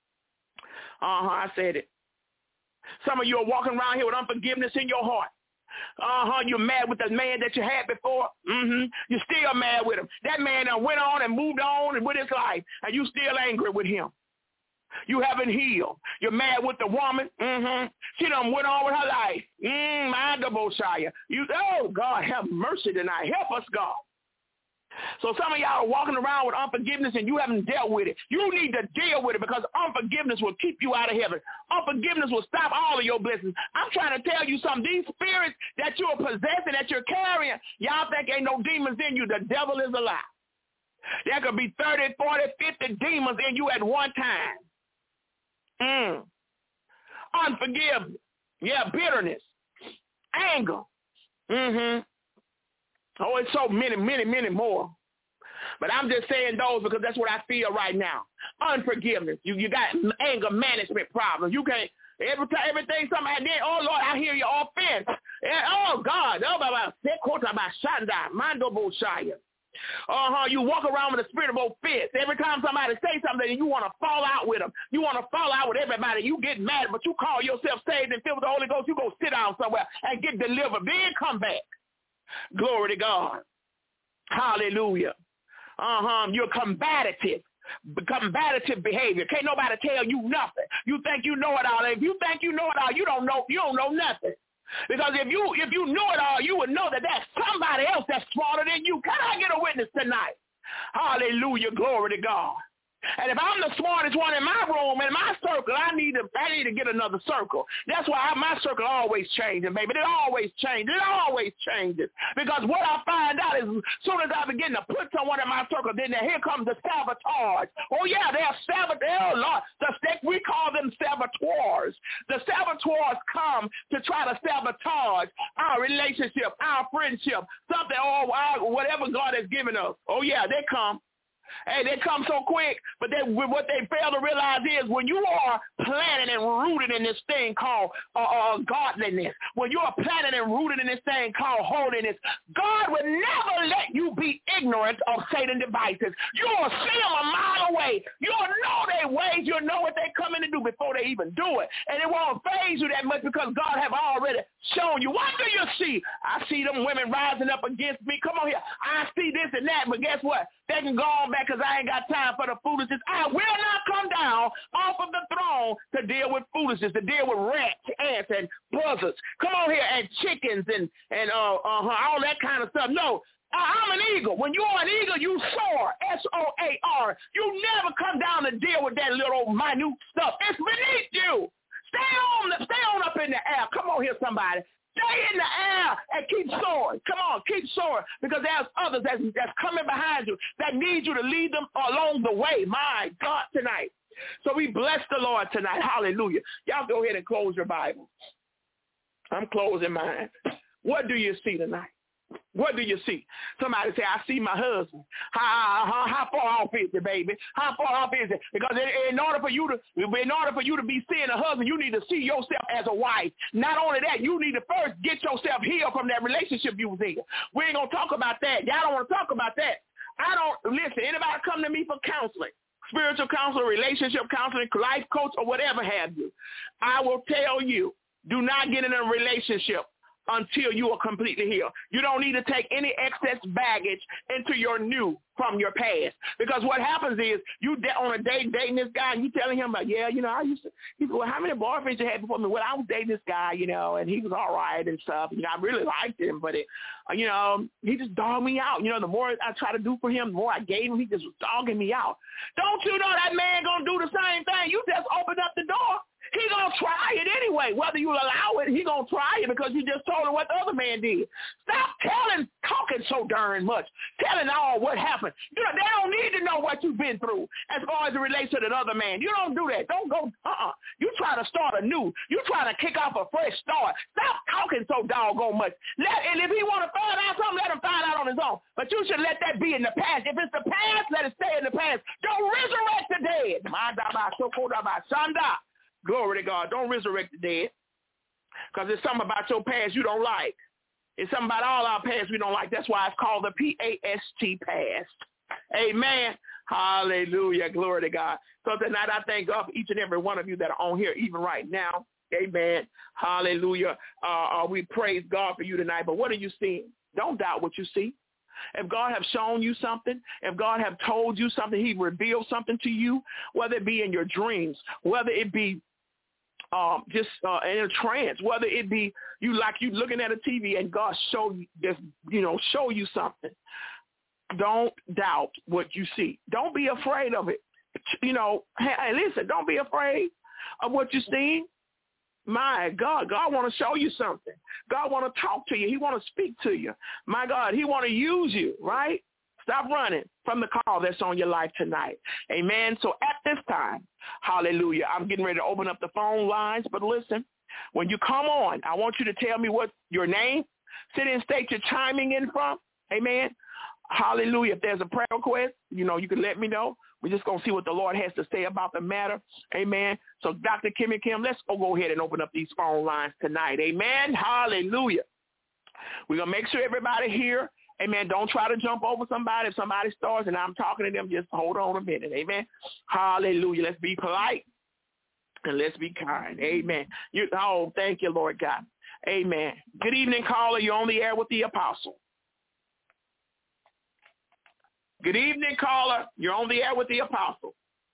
Uh-huh, I said it. Some of you are walking around here with unforgiveness in your heart. Uh-huh. You're mad with the man that you had before. Mm-hmm. You're still mad with him. That man done went on and moved on and with his life, and you still angry with him. You haven't healed. You're mad with the woman. Mm-hmm. She done went on with her life. Mm, mind the Messiah. You, oh, God, have mercy tonight. Help us, God. So some of y'all are walking around with unforgiveness and you haven't dealt with it. You need to deal with it because unforgiveness will keep you out of heaven. Unforgiveness will stop all of your blessings. I'm trying to tell you something. These spirits that you're possessing, that you're carrying, y'all think ain't no demons in you. The devil is a lie. There could be thirty, forty, fifty demons in you at one time. Mm. Unforgiveness. Yeah, bitterness. Anger. Mm-hmm. Oh, it's so many, many, many more. But I'm just saying those because that's what I feel right now. Unforgiveness. You you got anger management problems. You can't, every time, everything somebody did, oh, Lord, I hear your offense. Oh, God. Uh-huh. You walk around with a spirit of offense. Every time somebody say something, you want to fall out with them. You want to fall out with everybody. You get mad, but you call yourself saved and filled with the Holy Ghost. You go sit down somewhere and get delivered. Then come back. Glory to God. Hallelujah. Uh-huh. You're combative. Combative behavior. Can't nobody tell you nothing. You think you know it all. If you think you know it all, you don't know you don't know nothing. Because if you if you knew it all, you would know that that's somebody else that's smarter than you. Can I get a witness tonight? Hallelujah. Glory to God. And if I'm the smartest one in my room, in my circle, I need to I need to get another circle. That's why I, my circle always changing, baby. It always changes. It always changes. Because what I find out is as soon as I begin to put someone in my circle, then here comes the sabotage. Oh, yeah, they're saboteurs. Oh, Lord. The, we call them saboteurs. The saboteurs come to try to sabotage our relationship, our friendship, something, or our, whatever God has given us. Oh, yeah, they come. Hey, they come so quick, but they, what they fail to realize is when you are planted and rooted in this thing called uh, uh, godliness, when you are planted and rooted in this thing called holiness, God will never let you be ignorant of Satan's devices. You'll see them a mile away. You'll know their ways. You'll know what they're coming to do before they even do it. And it won't faze you that much because God have already shown you. What do you see? I see them women rising up against me. Come on here. I see this and that, but guess what? They can go on back because I ain't got time for the foolishness. I will not come down off of the throne to deal with foolishness, to deal with rats, ants, and buzzards. Come on here, and chickens and, and uh, uh, all that kind of stuff. No, I'm an eagle. When you're an eagle, you soar, S O A R. You never come down to deal with that little minute stuff. It's beneath you. Stay on, stay on up in the air. Come on here, somebody. Stay in the air and keep soaring. Come on, keep soaring because there's others that's, that's coming behind you that need you to lead them along the way. My God, tonight. So we bless the Lord tonight. Hallelujah. Y'all go ahead and close your Bible. I'm closing mine. What do you see tonight? What do you see? Somebody say, I see my husband. How, how, how far off is it, baby? How far off is it? Because in, in order for you to, in order for you to be seeing a husband, you need to see yourself as a wife. Not only that, you need to first get yourself healed from that relationship you was in. We ain't gonna talk about that. Y'all don't want to talk about that. I don't listen. Anybody come to me for counseling, spiritual counseling, relationship counseling, life coach, or whatever have you? I will tell you, do not get in a relationship until you are completely healed. You don't need to take any excess baggage into your new from your past. Because what happens is you de- on a date dating this guy and you telling him about, yeah, you know, I used to, he said, well, how many boyfriends you had before me? Well, I was dating this guy, you know, and he was all right and stuff. You know, I really liked him, but, it, uh, you know, he just dogged me out. You know, the more I try to do for him, the more I gave him, he just was dogging me out. Don't you know that man going to do the same thing? You just opened up the door. He going to try it anyway. Whether you allow it, he going to try it because you just told him what the other man did. Stop telling, talking so darn much, telling all what happened. You know, they don't need to know what you've been through as far as it relates to the other man. You don't do that. Don't go, uh-uh. You try to start anew. You try to kick off a fresh start. Stop talking so doggone much. Let, and if he want to find out something, let him find out on his own. But you should let that be in the past. If it's the past, let it stay in the past. Don't resurrect the dead. Glory to God. Don't resurrect the dead because there's something about your past you don't like. It's something about all our past we don't like. That's why it's called the P A S T, past. Amen. Hallelujah. Glory to God. So tonight I thank God for each and every one of you that are on here, even right now. Amen. Hallelujah. Uh, uh, we praise God for you tonight. But what are you seeing? Don't doubt what you see. If God have shown you something, if God have told you something, he revealed something to you, whether it be in your dreams, whether it be um, just uh, in a trance, whether it be you like you looking at a T V and God show you this, you know, show you something. Don't doubt what you see. Don't be afraid of it. You know, hey, listen, don't be afraid of what you see. My God, God want to show you something. God want to talk to you. He want to speak to you. My God, he want to use you, right? Stop running from the call that's on your life tonight. Amen. So at this time, hallelujah, I'm getting ready to open up the phone lines. But listen, when you come on, I want you to tell me what your name, city and state you're chiming in from. Amen. Hallelujah. If there's a prayer request, you know, you can let me know. We're just going to see what the Lord has to say about the matter. Amen. So Doctor Kimmy Kim, let's go, go ahead and open up these phone lines tonight. Amen. Hallelujah. We're going to make sure everybody here, amen, don't try to jump over somebody. If somebody starts and I'm talking to them, just hold on a minute. Amen. Hallelujah. Let's be polite and let's be kind. Amen. You, oh, thank you, Lord God. Amen. Good evening, caller. You're on the air with the apostle. Good evening, caller. You're on the air with the apostle.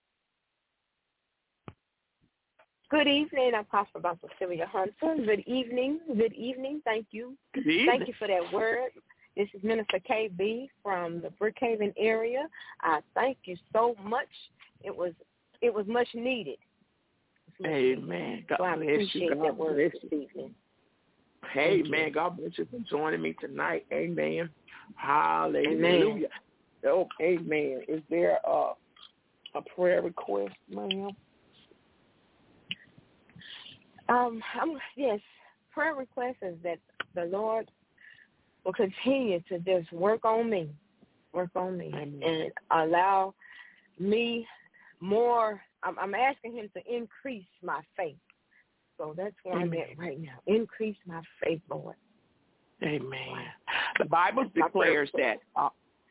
Good evening, Apostle Doctor Sylvia Hunter. Good evening. Good evening. Thank you. Good evening. Thank you for that word. This is Minister K B from the Brookhaven area. I thank you so much. It was it was much needed. Much Amen. Needed. God so I bless appreciate you. God that word bless this you. evening. Amen. God bless you for joining me tonight. Amen. Hallelujah. Amen. Oh, amen. Is there a, a prayer request, ma'am? Um, I'm, yes, prayer request is that the Lord will continue to just work on me, work on me, Amen. and allow me more. I'm, I'm asking him to increase my faith. So that's where Amen. I'm at right now. Increase my faith, Lord. Amen. The Bible declares that. Uh,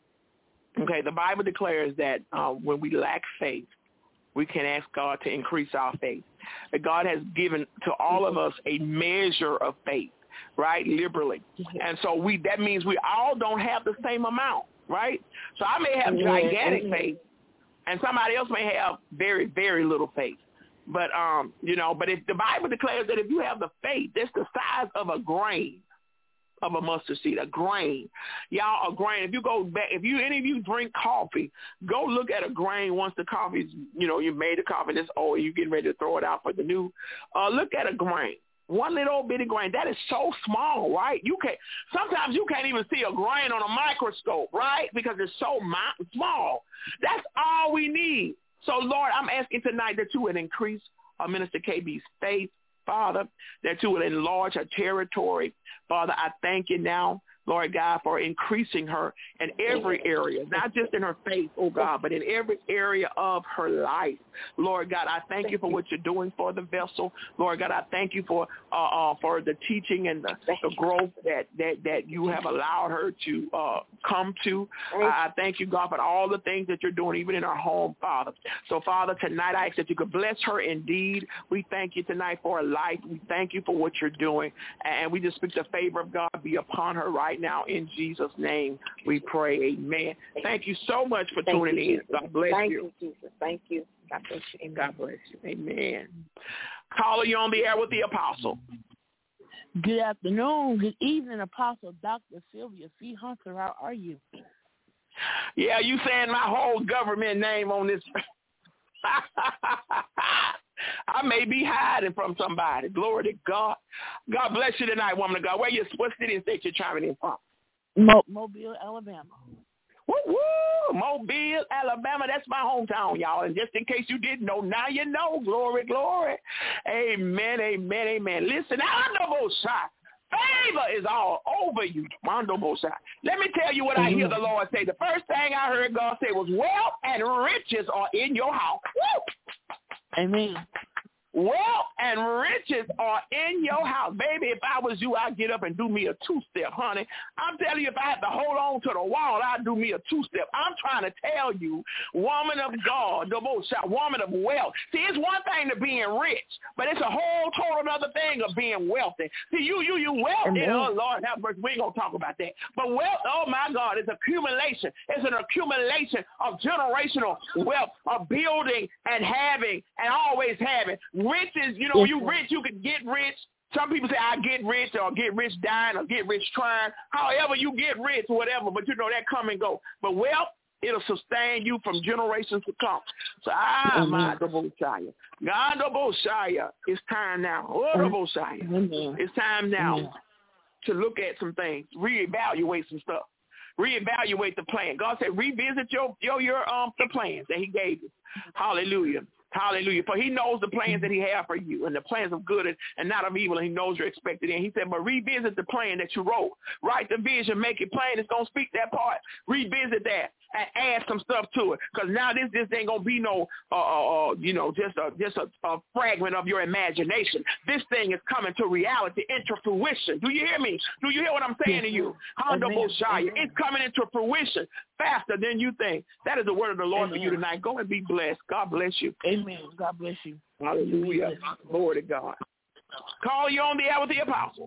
Okay, the Bible declares that uh, when we lack faith, we can ask God to increase our faith. That God has given to all of us a measure of faith, right, liberally. And so we that means we all don't have the same amount, right? So I may have gigantic faith, and somebody else may have very, very little faith. But, um, you know, but if the Bible declares that if you have the faith, that's the size of a grain of a mustard seed, a grain. Y'all, a grain. If you go back, if you any of you drink coffee, go look at a grain once the coffee's, you know, you made the coffee and it's old, you're getting ready to throw it out for the new. Uh, look at a grain. One little old bitty grain. That is so small, right? You can't, sometimes you can't even see a grain on a microscope, right? Because it's so mi- small. That's all we need. So, Lord, I'm asking tonight that you would increase uh, Minister K B's faith, Father, that you would enlarge her territory. Father, I thank you now, Lord God, for increasing her in every area, not just in her faith, oh God, but in every area of her life. Lord God, I thank you for what you're doing for the vessel. Lord God, I thank you for uh, uh, for the teaching and the, the growth that, that, that you have allowed her to uh, come to. I thank you, God, for all the things that you're doing, even in her home, Father. So, Father, tonight I ask that you could bless her indeed. We thank you tonight for her life. We thank you for what you're doing. And we just speak the favor of God be upon her right now. In Jesus' name we pray. Amen. Thank you so much for Thank tuning you, in. God bless Thank you. you, Jesus. Thank you. God bless you. Amen. God bless you. Amen. Caller, you on the air with the apostle. Good afternoon. Good evening, Apostle Doctor Sylvia C. Hunter. How are you? Yeah, you saying my whole government name on this. I may be hiding from somebody. Glory to God. God bless you tonight, woman of God. Where you, what city and state you're chiming in from? Mo- Mobile, Alabama. Woo, woo, Mobile, Alabama. That's my hometown, y'all. And just in case you didn't know, now you know. Glory, glory. Amen, amen, amen. Listen, Honorable Shot. Favor is all over you, Honorable Shot. Let me tell you what I hear the Lord say. The first thing I heard God say was, wealth and riches are in your house. Woo! Amen. Wealth and riches are in your house. Baby, if I was you, I'd get up and do me a two-step, honey. I'm telling you, if I had to hold on to the wall, I'd do me a two-step. I'm trying to tell you, woman of God, the most woman of wealth. See, it's one thing to being rich, but it's a whole total other thing of being wealthy. See, you, you, you wealthy. Oh, Lord have mercy. We ain't going to talk about that. But wealth, oh, my God, it's accumulation. It's an accumulation of generational wealth, of building and having and always having. Riches, you know, you rich, you can get rich. Some people say, I get rich or get rich dying or get rich trying. However you get rich, whatever, but you know, that come and go. But wealth, it'll sustain you from generations to come. So, ah, my Boshaya. God, Boshaya, it's time now. Oh, Boshaya. It's time now Amen. To look at some things, reevaluate some stuff, reevaluate the plan. God said, revisit your, your, your, um, the plans that he gave you. Hallelujah. Hallelujah. For he knows the plans that he has for you, and the plans of good and, and not of evil, and he knows you're expected in. He said, but revisit the plan that you wrote. Write the vision, make it plain. It's going to speak that part. Revisit that and add some stuff to it, because now this this ain't going to be no, uh, uh, you know, just a just a, a fragment of your imagination. This thing is coming to reality, into fruition. Do you hear me? Do you hear what I'm saying to you? Hondo Boshaya. It's coming into fruition faster than you think. That is the word of the Lord Amen. For you tonight. Go and be blessed. God bless you. Amen. God bless you. Hallelujah. Glory to God. Call you on the air with the apostle.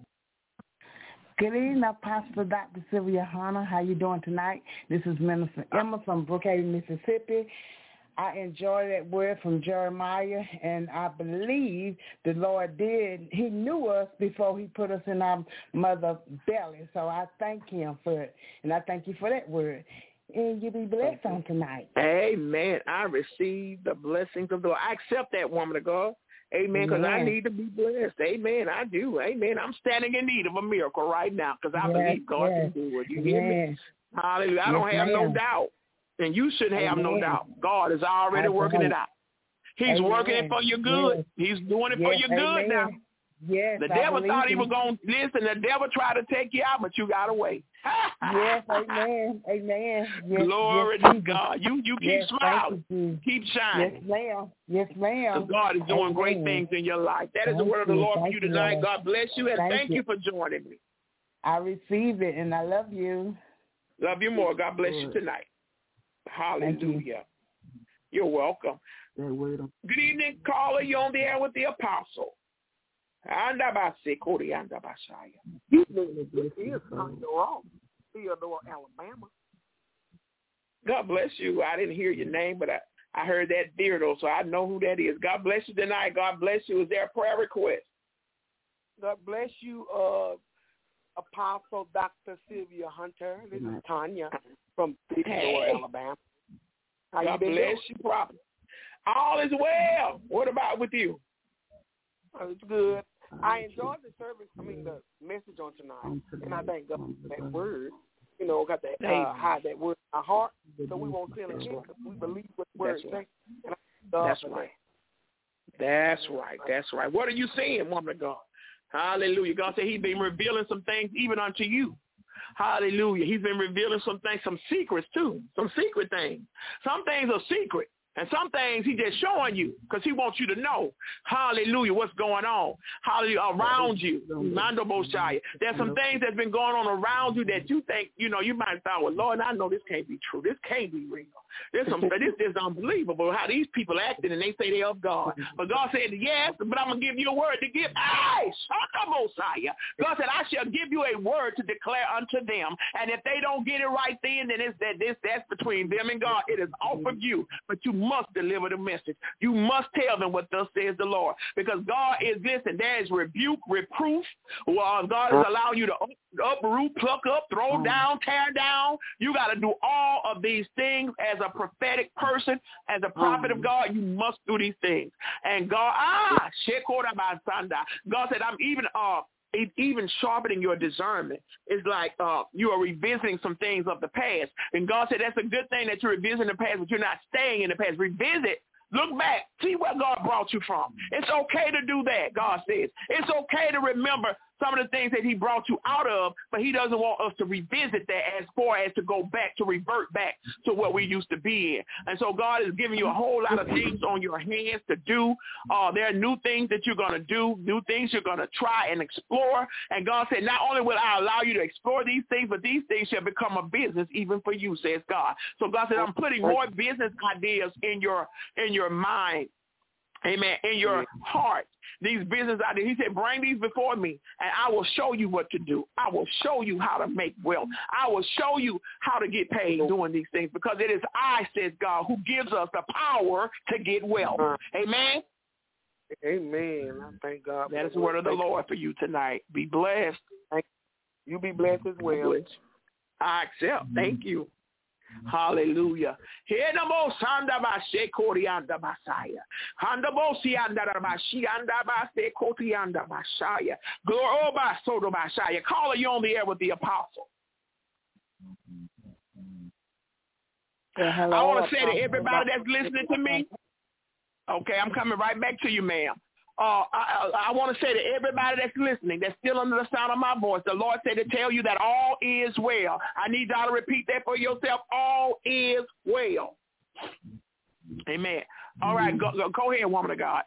Good evening, Apostle Doctor Sylvia Hunter. How you doing tonight? This is Minister Emma from Brookhaven, Mississippi. I enjoy that word from Jeremiah, and I believe the Lord did. He knew us before he put us in our mother's belly, so I thank him for it, and I thank you for that word. And you be blessed on tonight. Amen. I receive the blessings of the Lord. I accept that, woman of God. Amen, because I need to be blessed. Amen, I do. Amen. I'm standing in need of a miracle right now because I yes, believe God yes. can do it. You yes. hear me? Hallelujah. I don't yes, have ma'am. no doubt, and you shouldn't have Amen. no doubt. God is already Amen. working it out. He's Amen. working it for your good. Yes. He's doing it yes. for your good Amen. now. Yes, the devil thought he was going to listen. The devil tried to take you out, but you got away. Yes, amen, amen. Yes, Glory yes, to God. You you keep yes, smiling. You. Keep shining. Yes, ma'am. Yes, ma'am. Because God is doing amen. great things in your life. That is thank the word of the Lord thank for you tonight. You, God bless you, and thank, thank you. you for joining me. I receive it, and I love you. Love you more. God bless you tonight. Hallelujah. You. You're welcome. Good evening, caller. You're on the air with the apostle. Andabasi, Andabashaya. This is Theodore, Theodore, Alabama. God bless you. I didn't hear your name, but I, I heard that Theodore, so I know who that is. God bless you tonight. God bless you. Is there a prayer request? God bless you, uh, Apostle Doctor Sylvia Hunter. This is Tanya from Theodore, hey. Alabama. How God you bless you, prophet. All is well. What about with you? Oh, it's good. I enjoyed the service, I mean, the message on tonight, and I thank God for that word. You know, got that, uh, hide that word in our heart, so we won't sin again because we believe what the word says. That's right. That's right. That's right. What are you saying, woman of God? Hallelujah. God said he's been revealing some things even unto you. Hallelujah. He's been revealing some things, some secrets too, some secret things. Some things are secret. And some things he's just showing you because he wants you to know, hallelujah, what's going on, hallelujah, around you. Mando Boshaya. There's some things that's been going on around you that you think, you know, you might thought, well, Lord, I know this can't be true. This can't be real. There's some, this is unbelievable how these people acting and they say they're of God. But God said, yes, but I'm going to give you a word to give. Hey, God said, I shall give you a word to declare unto them. And if they don't get it right then, then it's that this that's between them and God. It is off of you. But you must deliver the message. You must tell them what thus says the Lord. Because God is this, and there is rebuke, reproof. Well, God is allowing you to uproot, pluck up, throw down, tear down. You got to do all of these things as a prophetic person, as a prophet of God. You must do these things. And God, ah, God said, I'm even uh even sharpening your discernment. It's like uh, you are revisiting some things of the past. And God said that's a good thing that you're revisiting the past, but you're not staying in the past. Revisit. Look back. See where God brought you from. It's okay to do that, God says. It's okay to remember some of the things that he brought you out of, but he doesn't want us to revisit that as far as to go back, to revert back to what we used to be in. And so God is giving you a whole lot of things on your hands to do. Uh, there are new things that you're going to do, new things you're going to try and explore. And God said, not only will I allow you to explore these things, but these things shall become a business even for you, says God. So God said, I'm putting more business ideas in your in your mind. Amen. In your heart, these business ideas. He said, bring these before me, and I will show you what to do. I will show you how to make wealth. I will show you how to get paid doing these things, because it is I, says God, who gives us the power to get wealth. Amen. Amen. I thank God. That is the word of the Lord for you tonight. Be blessed. You be blessed as well. I accept. Thank you. Hallelujah. Caller, you on the air with the apostle. Yeah, hello, I want to say Apostle. to everybody that's listening to me, okay, I'm coming right back to you, ma'am. Uh, I, I, I want to say to everybody that's listening, that's still under the sound of my voice, the Lord said to tell you that all is well. I need y'all to repeat that for yourself. All is well. Amen. All right, go, go, go ahead, woman of God.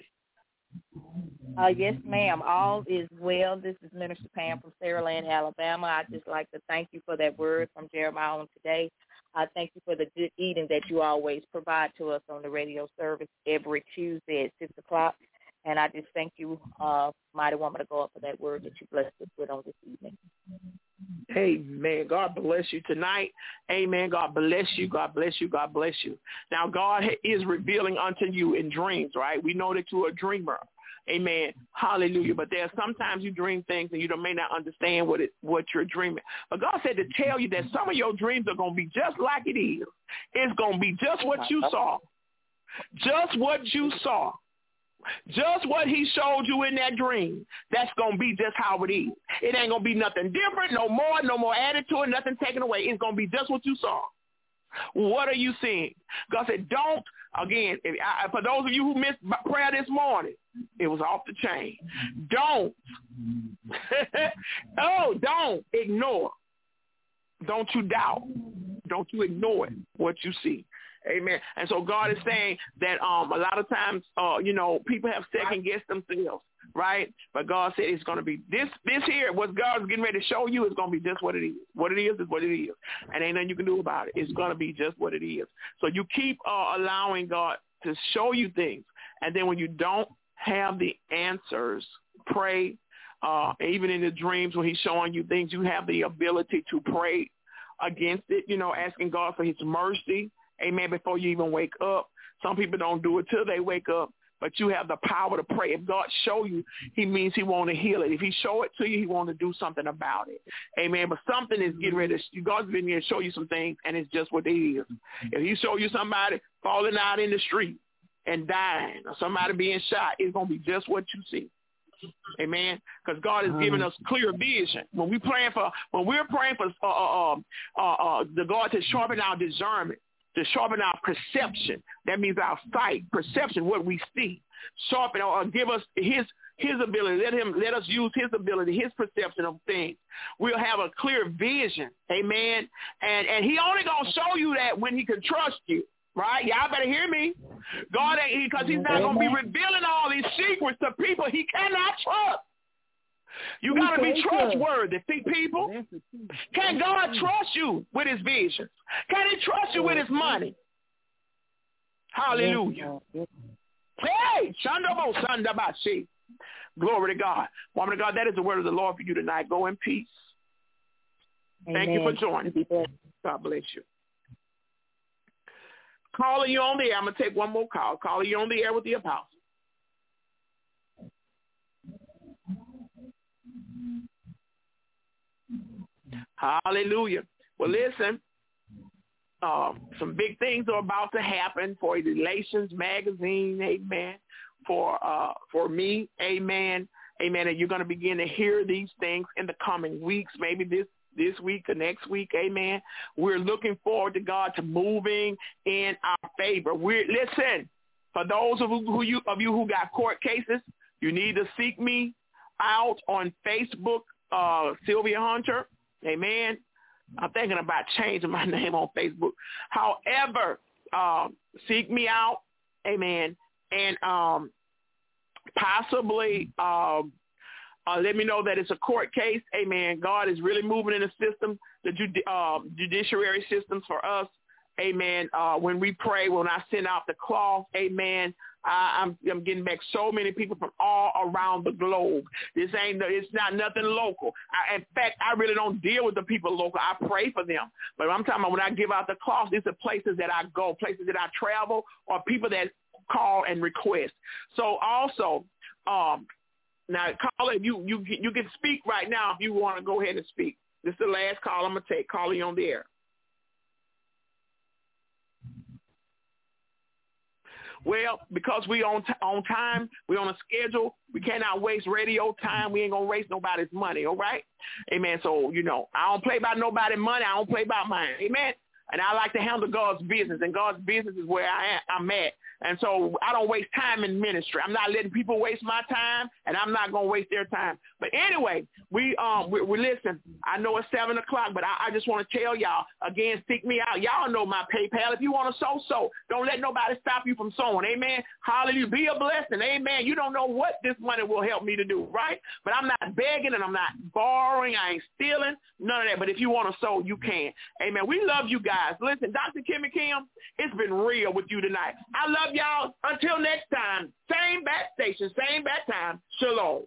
Uh, yes, ma'am. All is well. This is Minister Pam from Saraland, Alabama. I'd just like to thank you for that word from Jeremiah on today. I thank you for the good eating that you always provide to us on the radio service every Tuesday at six o'clock. And I just thank you, uh, mighty woman of God, for that word that you blessed us with on this evening. Amen. God bless you tonight. Amen. God bless you. God bless you. God bless you. Now, God is revealing unto you in dreams, right? We know that you're a dreamer. Amen. Hallelujah. But there's sometimes you dream things and you may not understand what it, what you're dreaming. But God said to tell you that some of your dreams are going to be just like it is. It's going to be just what you saw. Just what you saw. Just what he showed you in that dream, that's going to be just how it is. It ain't going to be nothing different, no more, no more added to it, nothing taken away. It's going to be just what you saw. What are you seeing? God said, don't, again, if, I, for those of you who missed prayer this morning, it was off the chain. Don't, oh, don't ignore. Don't you doubt. Don't you ignore what you see. Amen. And so God is saying that um, a lot of times, uh, you know, people have second-guessed themselves, right? But God said it's going to be this this here, what God's getting ready to show you is going to be just what it is. What it is is what it is. And ain't nothing you can do about it. It's going to be just what it is. So you keep uh, allowing God to show you things. And then when you don't have the answers, pray. Uh, even in the dreams when he's showing you things, you have the ability to pray against it, you know, asking God for his mercy. Amen. Before you even wake up. Some people don't do it till they wake up, but you have the power to pray. If God show you, he means he want to heal it. If he show it to you, he want to do something about it. Amen. But something is getting ready to, God's been here to show you some things, and it's just what it is. If he show you somebody falling out in the street and dying, or somebody being shot, it's going to be just what you see. Amen. Because God is giving us clear vision. When we praying for, when we're praying for uh, uh, uh, uh, the God to sharpen our discernment, to sharpen our perception. That means our sight, perception, what we see. Sharpen or give us his his ability. Let him let us use his ability, his perception of things. We'll have a clear vision. Amen. And and he only gonna show you that when he can trust you. Right? Y'all better hear me. God ain't, because he's not gonna be revealing all these secrets to people he cannot trust. You got to be trustworthy, people. Can God trust you with his visions? Can he trust you with his money? Hallelujah. Hey, Shandabo Sandabashi. Glory to God. Woman of God, that is the word of the Lord for you tonight. Go in peace. Thank you for joining. God bless you. Calling you on the air. I'm going to take one more call. Calling you on the air with the apostle. Hallelujah. Well, listen, um, some big things are about to happen for Relations Magazine, amen, for uh, for me, amen, amen, and you're going to begin to hear these things in the coming weeks, maybe this this week or next week, amen. We're looking forward to God to moving in our favor. We're, listen, for those of, who you, of you who got court cases, you need to seek me. out on Facebook, uh, Sylvia Hunter. Amen. I'm thinking about changing my name on Facebook. However, uh, seek me out. Amen. And um, possibly um, uh, let me know that it's a court case. Amen. God is really moving in the system, the judi- uh, judiciary systems for us. Amen. Uh, when we pray, when I send out the cloth, amen, I, I'm, I'm getting back so many people from all around the globe. This ain't, it's not nothing local. I, in fact, I really don't deal with the people local. I pray for them. But I'm talking about when I give out the cloth, these are places that I go, places that I travel, or people that call and request. So also, um, now, caller, you, you, you can speak right now if you want to go ahead and speak. This is the last call I'm going to take. Calling on the air. Well, because we on t- on time, we on a schedule, we cannot waste radio time. We ain't going to waste nobody's money, all right? Amen. So, you know, I don't play by nobody's money. I don't play by mine. Amen. And I like to handle God's business, and God's business is where I am, I'm at. And so I don't waste time in ministry. I'm not letting people waste my time, and I'm not going to waste their time. But anyway, we um we, we listen. I know it's seven o'clock, but I, I just want to tell y'all again. Seek me out. Y'all know my PayPal. If you want to sow, sow. Don't let nobody stop you from sowing. Amen. Hallelujah. Be a blessing. Amen. You don't know what this money will help me to do, right? But I'm not begging and I'm not borrowing. I ain't stealing. None of that. But if you want to sow, you can. Amen. We love you guys. Listen, Doctor Kimmy Kim, it's been real with you tonight. I love y'all. Until next time, same bat station, same bat time. Shalom.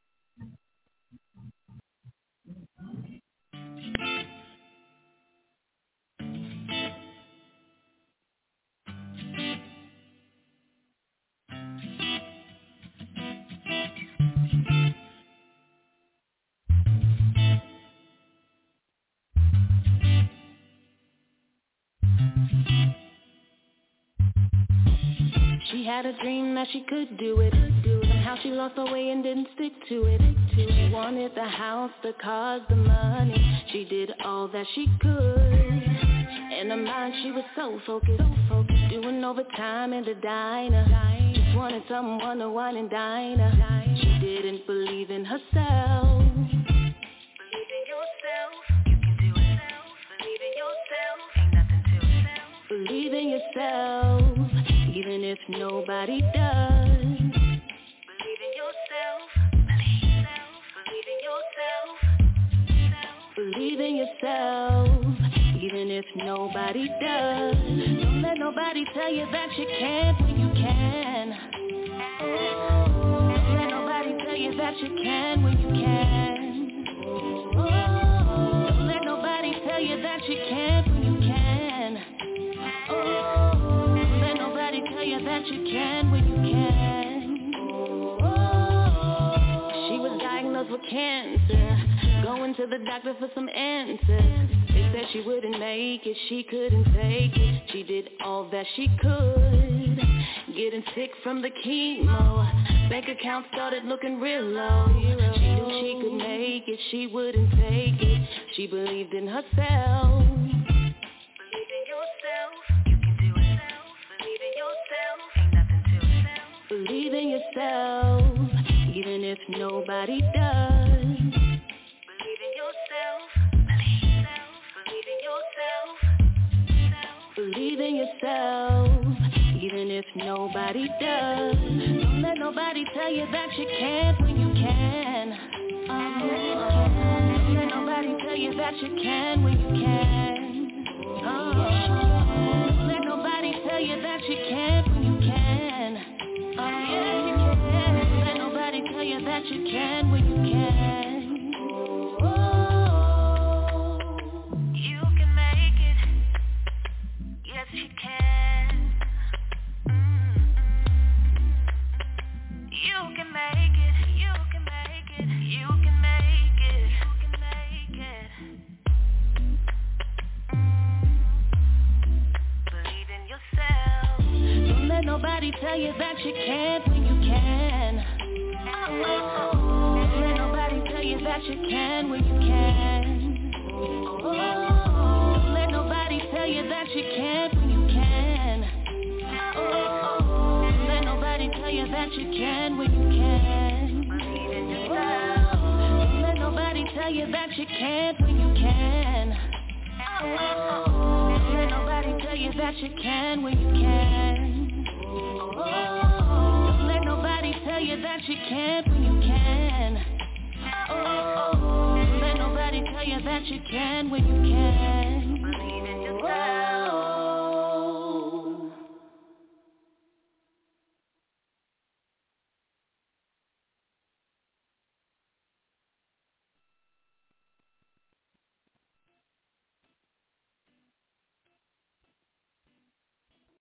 She had a dream that she could do it. Somehow she lost her way and didn't stick to it. She wanted the house, the cars, the money. She did all that she could. In her mind she was so focused, doing overtime in the diner. Just wanted someone to wine and dine her. She didn't believe in herself. Believe in yourself, you can do it. Believe in yourself, ain't nothing to yourself. Believe in yourself, even if nobody does. Believe in yourself, believe, believe in yourself, believe in yourself, even if nobody does. Don't let nobody tell you that you can't when you can. Don't let nobody tell you that you can when you can. Don't let nobody tell you that you can't when you can. Don't let nobody tell you that you can when you can. She was diagnosed with cancer, going to the doctor for some answers. They said she wouldn't make it, she couldn't take it. She did all that she could, getting sick from the chemo. Bank account started looking real low. She knew she could make it, she wouldn't take it. She believed in herself. Believe in yourself, you can do it. Believe in yourself, ain't nothing to yourself. Believe in yourself, even if nobody does. Believe in yourself, believe, believe in yourself, believe in yourself, even if nobody does. Don't let nobody tell you that you can't when you can. Oh, don't let nobody tell you that you can when you can. Oh, don't let nobody tell you that you can't when you can. Oh, yeah, you can. Don't let nobody tell you that you can when you can. Oh, you can make it. Yes, you can. Mm-hmm. You can make it. You can make it. You can make it. You can make it. Believe in yourself. Don't let nobody tell you that you can't when you can. Oh, don't let nobody tell you that you can when you can. Oh, don't let nobody tell you that you can't when you can. Oh, don't let nobody tell you that you can when you can. Believe in yourself. tell you that you can't when you can. Oh, don't let nobody tell you that you can when you can. Oh, don't let nobody tell you that you can't when you can. Oh, don't let nobody tell you that you can when you can.